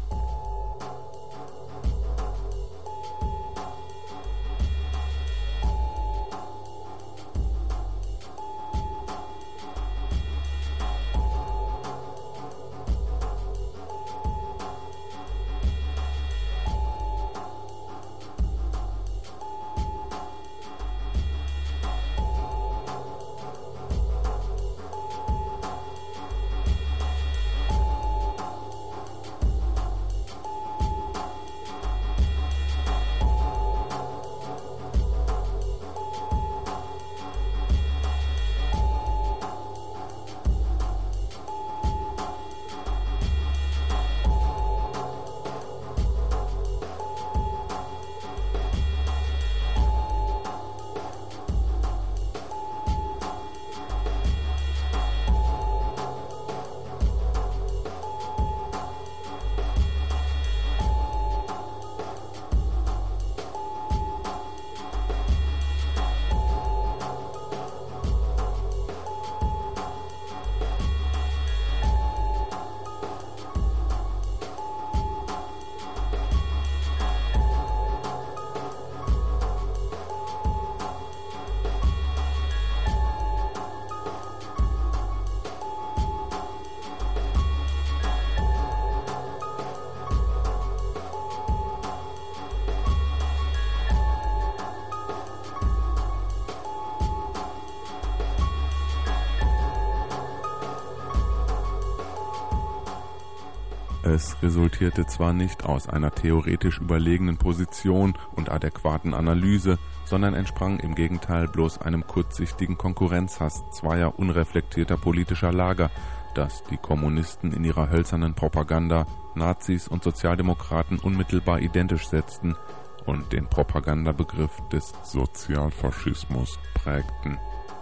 Es resultierte zwar nicht aus einer theoretisch überlegenen Position und adäquaten Analyse, sondern entsprang im Gegenteil bloß einem kurzsichtigen Konkurrenzhass zweier unreflektierter politischer Lager, das die Kommunisten in ihrer hölzernen Propaganda Nazis und Sozialdemokraten unmittelbar identisch setzten und den Propagandabegriff des Sozialfaschismus prägten.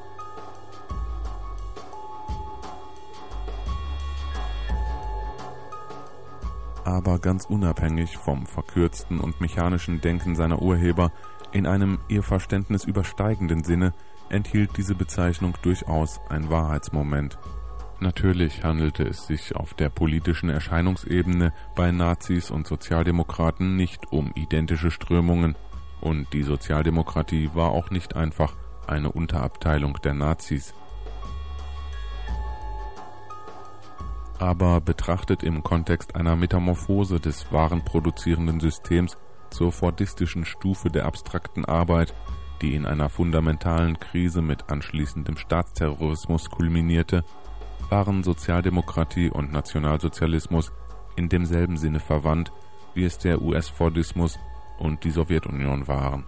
Aber ganz unabhängig vom verkürzten und mechanischen Denken seiner Urheber, in einem ihr Verständnis übersteigenden Sinne, enthielt diese Bezeichnung durchaus ein Wahrheitsmoment. Natürlich handelte es sich auf der politischen Erscheinungsebene bei Nazis und Sozialdemokraten nicht um identische Strömungen, und die Sozialdemokratie war auch nicht einfach eine Unterabteilung der Nazis. Aber betrachtet im Kontext einer Metamorphose des warenproduzierenden Systems zur fordistischen Stufe der abstrakten Arbeit, die in einer fundamentalen Krise mit anschließendem Staatsterrorismus kulminierte, waren Sozialdemokratie und Nationalsozialismus in demselben Sinne verwandt, wie es der US-Fordismus und die Sowjetunion waren.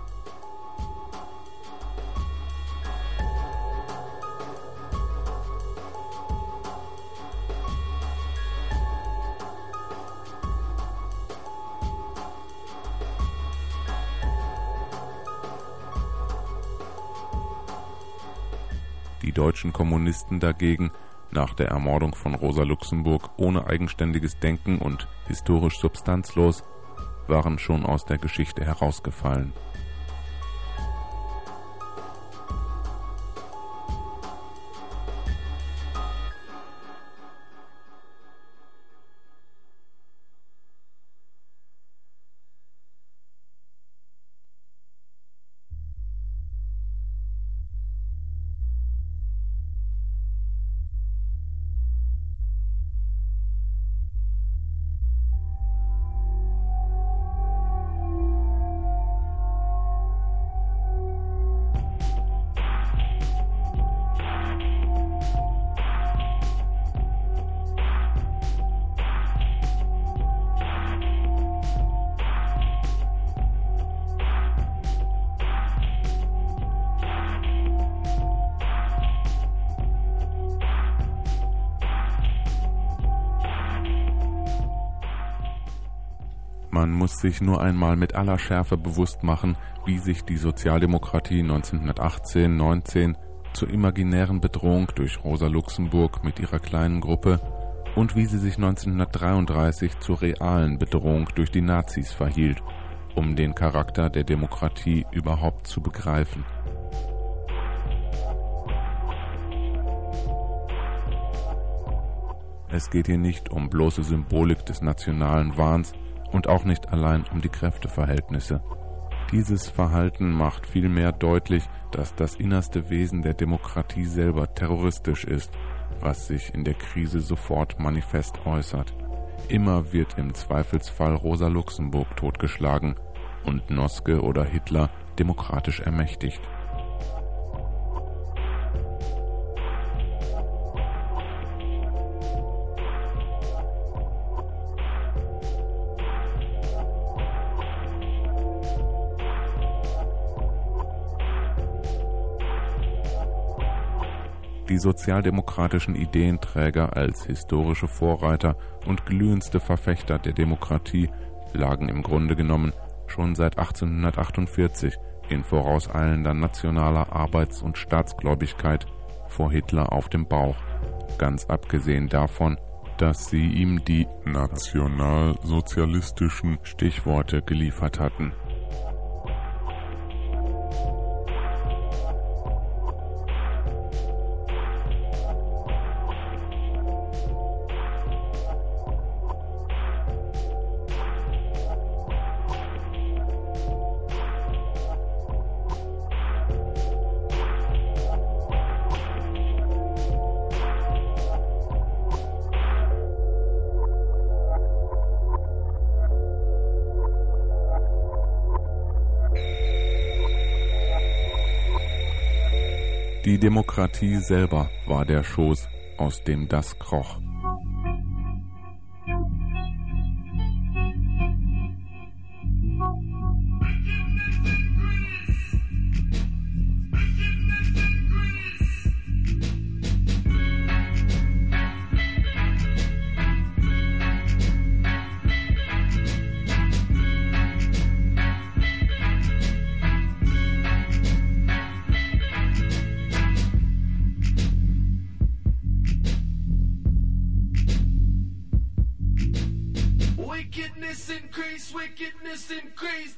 Die deutschen Kommunisten dagegen, nach der Ermordung von Rosa Luxemburg ohne eigenständiges Denken und historisch substanzlos, waren schon aus der Geschichte herausgefallen. Man muss sich nur einmal mit aller Schärfe bewusst machen, wie sich die Sozialdemokratie 1918-19 zur imaginären Bedrohung durch Rosa Luxemburg mit ihrer kleinen Gruppe und wie sie sich 1933 zur realen Bedrohung durch die Nazis verhielt, um den Charakter der Demokratie überhaupt zu begreifen. Es geht hier nicht um bloße Symbolik des nationalen Wahns und auch nicht allein um die Kräfteverhältnisse. Dieses Verhalten macht vielmehr deutlich, dass das innerste Wesen der Demokratie selber terroristisch ist, was sich in der Krise sofort manifest äußert. Immer wird im Zweifelsfall Rosa Luxemburg totgeschlagen und Noske oder Hitler demokratisch ermächtigt. Die sozialdemokratischen Ideenträger als historische Vorreiter und glühendste Verfechter der Demokratie lagen im Grunde genommen schon seit 1848 in vorauseilender nationaler Arbeits- und Staatsgläubigkeit vor Hitler auf dem Bauch, ganz abgesehen davon, dass sie ihm die nationalsozialistischen Stichworte geliefert hatten. Die Demokratie selber war der Schoß, aus dem das kroch. Wickedness increase.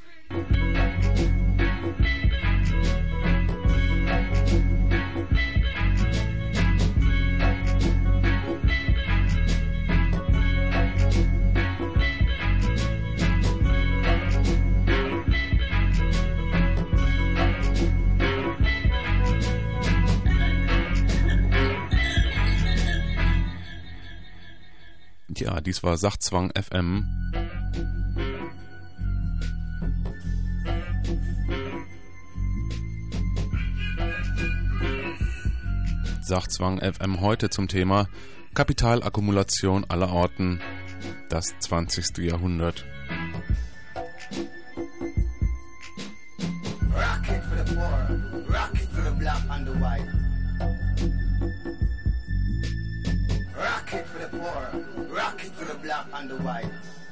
Ja, dies war Sachzwang FM. Sachzwang FM heute zum Thema Kapitalakkumulation aller Orten, das 20. Jahrhundert. Rocket for the poor, rocket for the black and the white. Rocket for the poor, rocket for the black and the white.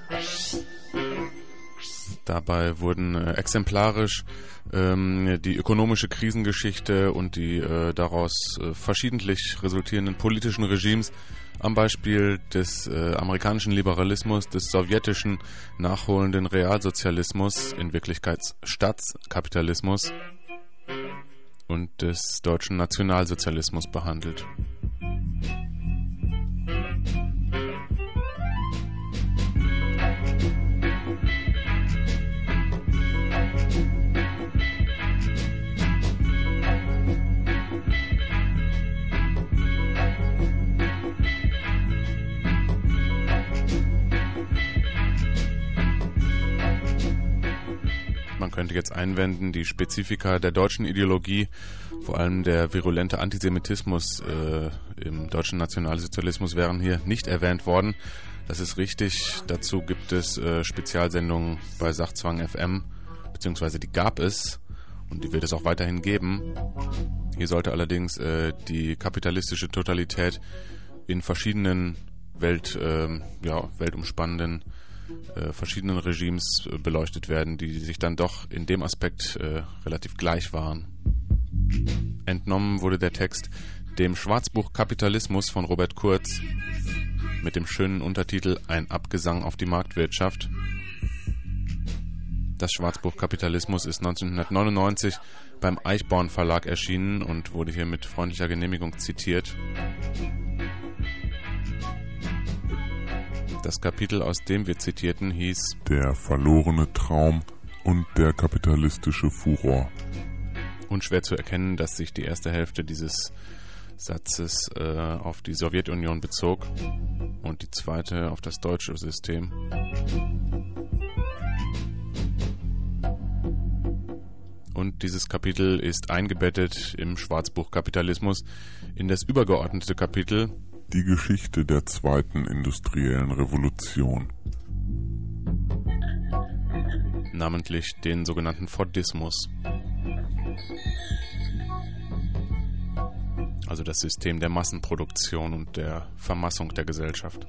Dabei wurden exemplarisch die ökonomische Krisengeschichte und die daraus verschiedentlich resultierenden politischen Regimes am Beispiel des amerikanischen Liberalismus, des sowjetischen nachholenden Realsozialismus, in Wirklichkeit Staatskapitalismus und des deutschen Nationalsozialismus behandelt. Man könnte jetzt einwenden, die Spezifika der deutschen Ideologie, vor allem der virulente Antisemitismus im deutschen Nationalsozialismus, wären hier nicht erwähnt worden. Das ist richtig. Dazu gibt es Spezialsendungen bei Sachzwang FM, beziehungsweise die gab es und die wird es auch weiterhin geben. Hier sollte allerdings die kapitalistische Totalität in verschiedenen weltumspannenden verschiedenen Regimes beleuchtet werden, die sich dann doch in dem Aspekt relativ gleich waren. Entnommen wurde der Text dem Schwarzbuch Kapitalismus von Robert Kurz mit dem schönen Untertitel Ein Abgesang auf die Marktwirtschaft. Das Schwarzbuch Kapitalismus ist 1999 beim Eichborn Verlag erschienen und wurde hier mit freundlicher Genehmigung zitiert. Das Kapitel, aus dem wir zitierten, hieß Der verlorene Traum und der kapitalistische Furor. Unschwer zu erkennen, dass sich die erste Hälfte dieses Satzes auf die Sowjetunion bezog und die zweite auf das deutsche System. Und dieses Kapitel ist eingebettet im Schwarzbuch Kapitalismus in das übergeordnete Kapitel Die Geschichte der zweiten industriellen Revolution. Namentlich den sogenannten Fordismus. Also das System der Massenproduktion und der Vermassung der Gesellschaft.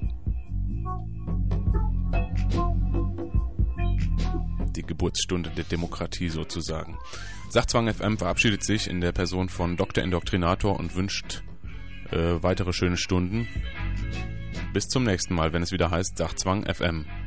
Die Geburtsstunde der Demokratie sozusagen. Sachzwang FM verabschiedet sich in der Person von Dr. Indoktrinator und wünscht weitere schöne Stunden. Bis zum nächsten Mal, wenn es wieder heißt Sachzwang FM.